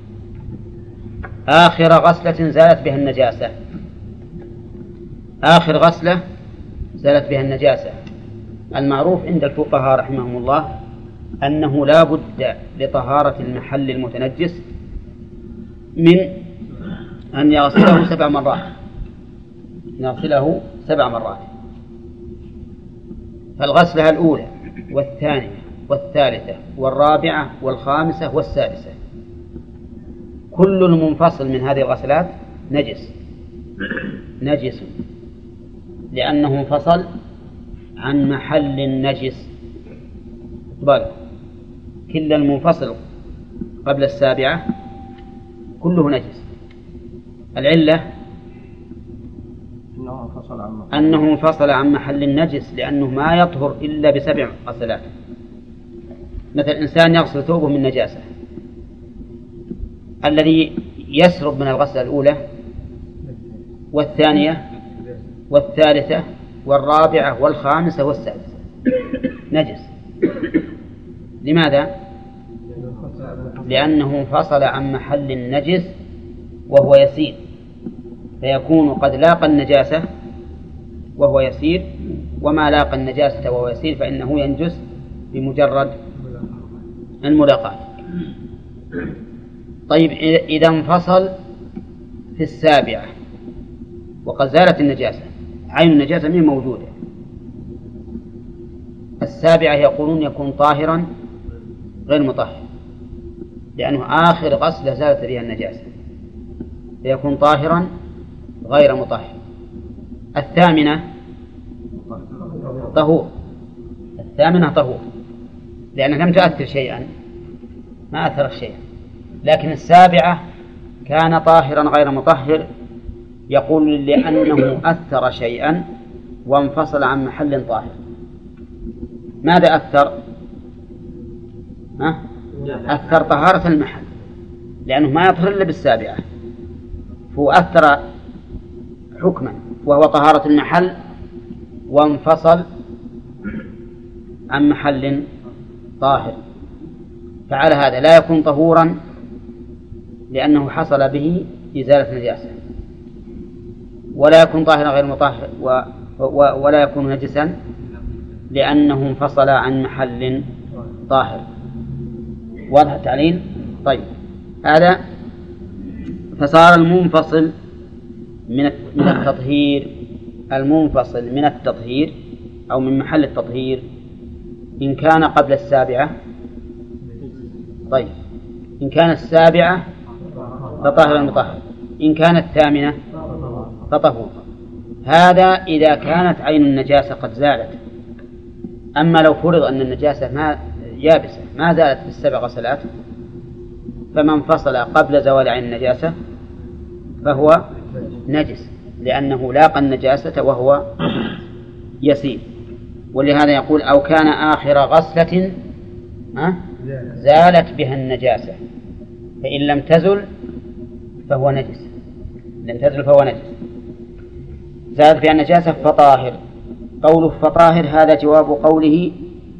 آخر غسلة زالت بها النجاسة، آخر غسلة زالت بها النجاسة. المعروف عند الفقهاء رحمهم الله أنه لا بد لطهارة المحل المتنجس من أن يغسله سبع مرات، يغسله سبع مرات. فالغسلة الأولى والثانية والثالثة والرابعة والخامسة والسادسة كل المنفصل من هذه الغسلات نجس نجس لأنه انفصل عن محل النجس. بل كل المنفصل قبل أنه انفصل عن محل النجس، لأنه ما يطهر إلا بسبع غسلات. مثل إنسان يغسل ثوبه من نجاسة، الذي يسرب من الغسلة الأولى والثانية والثالثة والرابعة والخامسة والسادسة نجس. لماذا؟ لأنه انفصل عن محل النجس وهو يسير، فيكون قد لاقى النجاسة وهو يسير، وما لاقى النجاسة وهو يسير فإنه ينجس بمجرد الملاقاة. طيب إذا انفصل في السابعة وقد زالت النجاسة، عين النجاسة من موجودة، السابعة يقولون يكون طاهرا غير مطهر، لأنه آخر غسلة زالت بها النجاسة، فيكون طاهرا غير مطهر. الثامنة طهور، الثامنة طهور لأنها لم تؤثر شيئا، ما أثر شيئا. لكن السابعة كان طاهرا غير مطهر، يقول لأنه أثر شيئا وانفصل عن محل طاهر. ماذا أثر؟ ها؟ أثر طهارة المحل، لأنه ما يطهر إلا بالسابعة، فهو أثر حكما وهو طهارة المحل وانفصل عن محل طاهر، فعلى هذا لا يكون طهورا لأنه حصل به إزالة نجاسة، ولا يكون طاهرا غير مطهر، و... و... ولا يكون نجسا لأنه انفصل عن محل طاهر. واضح التعليل؟ طيب، هذا فصار المنفصل من من التطهير، المنفصل من التطهير أو من محل التطهير إن كان قبل السابعة. طيب، إن كان السابعة فطهر المطهر، إن كانت الثامنة فطهور. هذا إذا كانت عين النجاسة قد زالت. أما لو فرض أن النجاسة ما يابسة ما زالت في السبع غسلات، فمن انفصل قبل زوال عين النجاسة فهو نجس، لأنه لاقى النجاسة وهو يسير. ولهذا يقول أو كان آخر غسلة زالت بها النجاسة، فإن لم تزل فهو نجس، لم تزل فهو نجس. زالت بها النجاسة فطاهر. قوله فطاهر هذا جواب قوله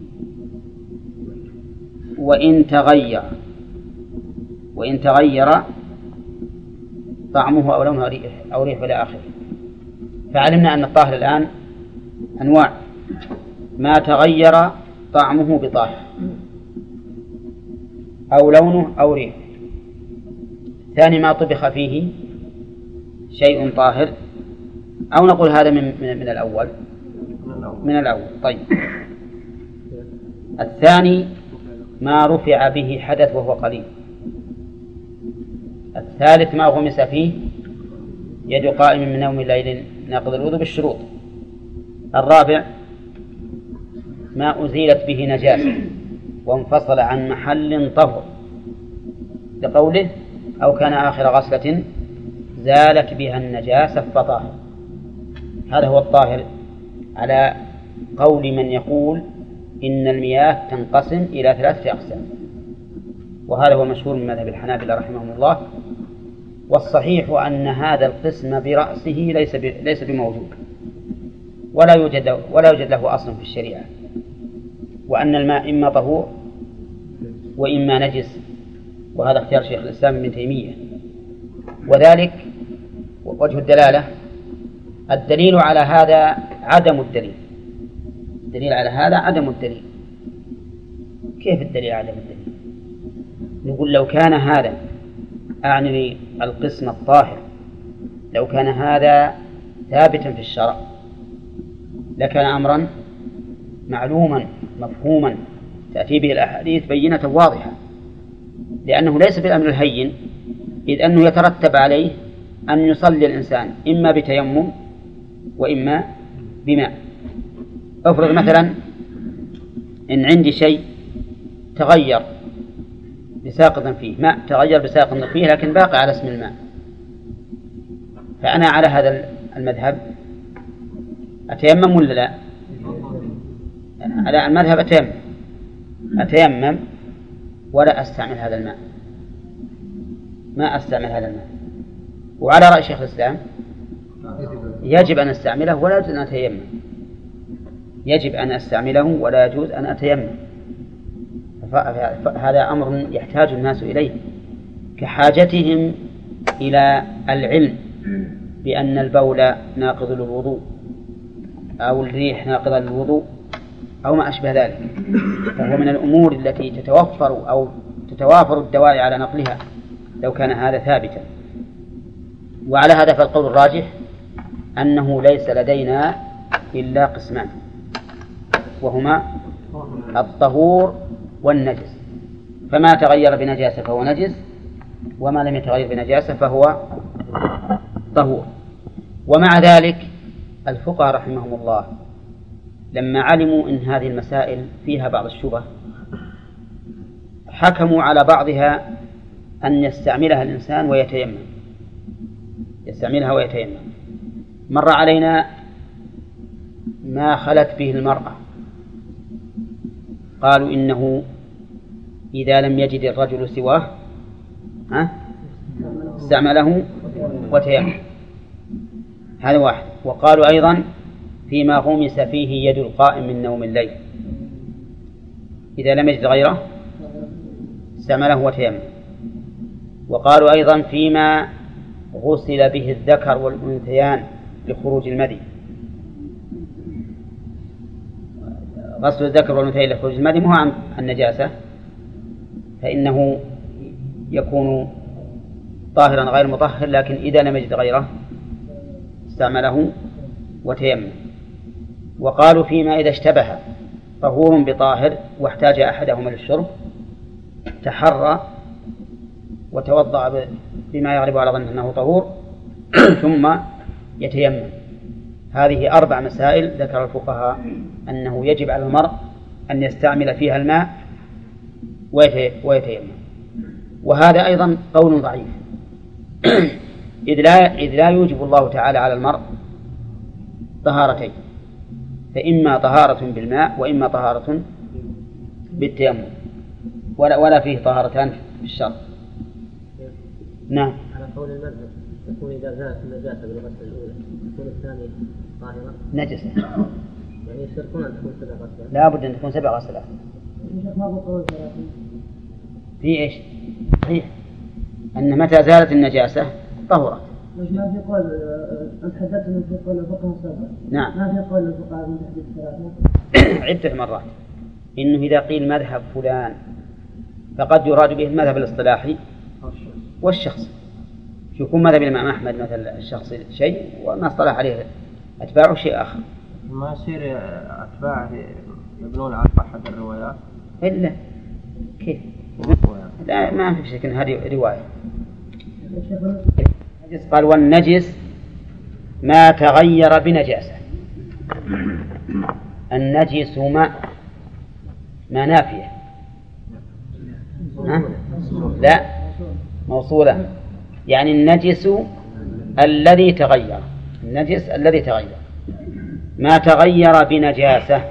وإن تغير، وإن تغير طعمه أو لونه أو ريحه إلى آخره. فعلمنا أن الطاهر الآن أنواع: ما تغير طعمه بطاهر أو لونه أو ريحه. ثاني ما طبخ فيه شيء طاهر، أو نقول هذا من, من, من الأول من الأول طيب. الثاني ما رفع به حدث وهو قليل. الثالث ما غمس فيه يد قائم من نوم الليل ناقض الوضوء بالشروط. الرابع ما أزيلت به نجاسة وانفصل عن محل طهر، لقوله أو كان آخر غسلة زالت بها النجاسة فطاهر. هذا هو الطاهر على قول من يقول إن المياه تنقسم إلى ثلاثة أقسام، وهذا هو مشهور من مذهب الحنابلة رحمهم الله. والصحيح أن هذا القسم برأسه ليس ليس بموجود، ولا يوجد ولا يوجد له أصل في الشريعة، وأن الماء إما طهور وإما نجس، وهذا اختيار شيخ الإسلام ابن تيمية. وذلك وجه الدلالة، الدليل على هذا عدم الدليل. الدليل على هذا عدم الدليل. كيف الدليل عدم الدليل؟ نقول لو كان هذا، أعني القسم الطاهر، لو كان هذا ثابتا في الشرع لكان أمرا معلوما مفهوما تأتي به الأحاديث بينة واضحة، لأنه ليس بالأمر الهين، إذ أنه يترتب عليه أن يصلي الإنسان إما بتيمم وإما بماء. أفرض مثلا إن عندي شيء تغير بساقط فيه، ماء تغير بساقط فيه لكن باقي على اسم الماء، فأنا على هذا المذهب أتيمم ولا لا؟ على المذهب أتيمم أتيمم ولا أستعمل هذا الماء، ما أستعمل هذا الماء. وعلى رأي شيخ الإسلام يجب أن أستعمله ولا يجوز أن أتيمم، يجب أن أستعمله ولا يجوز أن أتيمم. هذا أمر يحتاج الناس إليه كحاجتهم إلى العلم بأن البول ناقض للوضوء أو الريح ناقضة للوضوء أو ما أشبه ذلك، فهو من الأمور التي تتوفر أو تتوافر الدواعي على نقلها لو كان هذا ثابتا. وعلى هذا فالقول الراجح أنه ليس لدينا إلا قسمان، وهما الطهور والنجس، فما تغير بنجاسة فهو نجس، وما لم يتغير بنجاسة فهو طهور. ومع ذلك الفقهاء رحمهم الله لما علموا أن هذه المسائل فيها بعض الشبه حكموا على بعضها أن يستعملها الإنسان ويتيمم، يستعملها ويتيمم. مر علينا ما خلت به المرأة، قالوا إنه إذا لم يجد الرجل سواه استعمله وتيمم، هذا واحد. وقالوا أيضا فيما غمس فيه يد القائم من نوم الليل، إذا لم يجد غيره استعمله وتيمم. وقالوا أيضا فيما غسل به الذكر والأنثيان لخروج المذي، غسل الذكر والأنثيين لخروج المذي مو عن النجاسة، فإنه يكون طاهرا غير مطهر، لكن إذا لم يجد غيره استعمله وتيمم. وقالوا فيما إذا اشتبه طهور بطاهر واحتاج أحدهما للشرب تحرى وتوضأ بما يغلب على ظنه أنه طهور ثم يتيمم. هذه أربع مسائل ذكر الفقهاء أنه يجب على المرء أن يستعمل فيها الماء ويتيمم. وهذا أيضا قول ضعيف إذ لا, إذ لا يوجب الله تعالى على المرء طهارتين، فإما طهارة بالماء وإما طهارة بالتيمم، ولا, ولا فيه طهارتان في الشرع. نعم. على قول المذهب يكون إذا زالت النجاسة بالغسل الأولى يكون الثاني طاهرا نجسة، يعني يشترطون أن تكون سبع غسلات؟ لا بد أن تكون سبع غسلات. في إيش؟ صحيح أن متى زالت النجاسة طهرت. مش ما في قول أنت حدثت من في قول الفقهاء السابق؟ نعم. ما في قول الفقهاء من تحديد الثلاثة؟ عدة مرات إنه إذا قيل مذهب فلان فقد يراد به المذهب الاصطلاحي والشخص. يكون مذهب الإمام أحمد مثلا الشخص شيء وما اصطلح عليه أتباعه شيء آخر. ما يصير أتباعه يبنون على أحد الروايات؟ إلا كيف؟ لا ما في شك هذه رواية. قال والنجس ما تغير بنجاسة. النجس ما ما نافية ها؟ لا موصولة، يعني النجس الذي تغير، النجس الذي تغير ما تغير بنجاسة.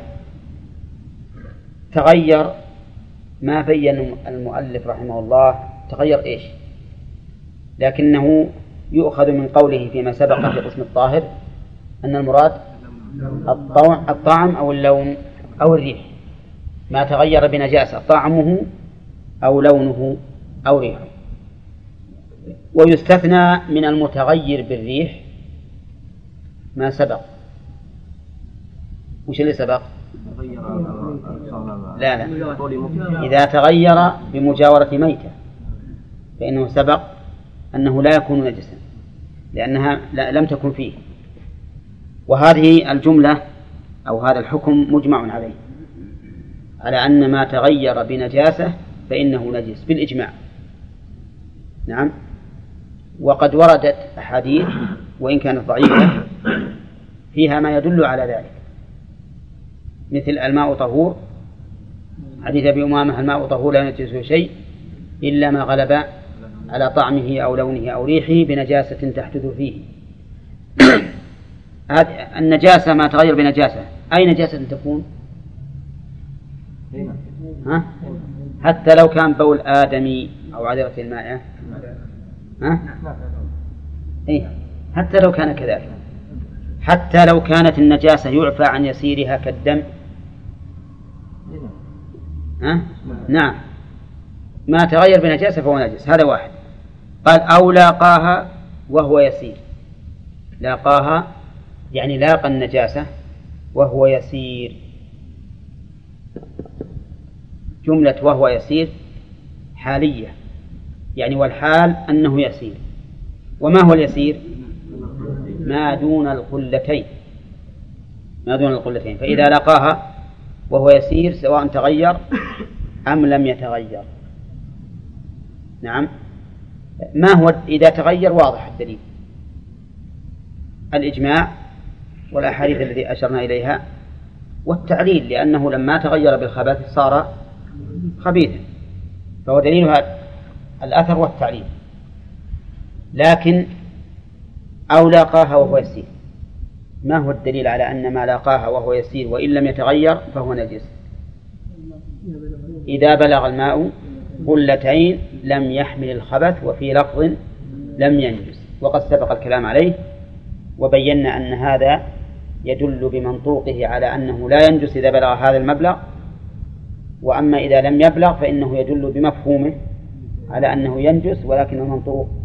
تغير ما بين المؤلف رحمه الله تغير إيش، لكنه يؤخذ من قوله فيما سبق في قسم الطاهر أن المراد الطعم أو اللون أو الريح. ما تغير بنجاسة طعمه أو لونه أو ريحه. ويستثنى من المتغير بالريح ما سبق. وش اللي سبق؟ لا لا إذا تغير بمجاورة ميتة فإنه سبق أنه لا يكون نجسا لأنها لم تكن فيه. وهذه الجملة أو هذا الحكم مجمع عليه، على أن ما تغير بنجاسة فإنه نجس بالإجماع. نعم. وقد وردت أحاديث وإن كانت ضعيفة فيها ما يدل على ذلك، مثل الماء طهور، حديث أبي أمامة الماء طهور لا ينجسه شيء إلا ما غلب على طعمه أو لونه أو ريحه بنجاسة تحدث فيه. هذه النجاسة ما تغير بنجاسة، أي نجاسة تكون؟ ها؟ حتى لو كان بول آدمي أو عذرة المائعة، ها؟ إيه؟ حتى لو كان كذلك، حتى لو كانت النجاسة يعفى عن يسيرها كالدم، ها؟ نعم، ما تغير بنجاسة فهو نجس. هذا واحد. قال أو لاقاها وهو يسير. لاقاها يعني لاقى النجاسة وهو يسير. جملة وهو يسير حالية، يعني والحال أنه يسير. وما هو اليسير؟ ما دون القلتين، ما دون القلتين. فإذا لقاها وهو يسير سواء تغير أم لم يتغير. نعم. ما هو إذا تغير؟ واضح الدليل، الإجماع والأحاديث التي أشرنا إليها والتعليل، لأنه لما تغير بالخبث صار خبيثا، فهو دليلها الأثر والتعليل. لكن أو لاقاها وهو يسير، ما هو الدليل على أن ما لاقاها وهو يسير وإن لم يتغير فهو نجس؟ إذا بلغ الماء قلتين لم يحمل الخبث، وفي لفظ لم ينجس، وقد سبق الكلام عليه وبينا أن هذا يدل بمنطوقه على أنه لا ينجس إذا بلغ هذا المبلغ، وأما إذا لم يبلغ فإنه يدل بمفهومه على أنه ينجس، ولكن المنطوق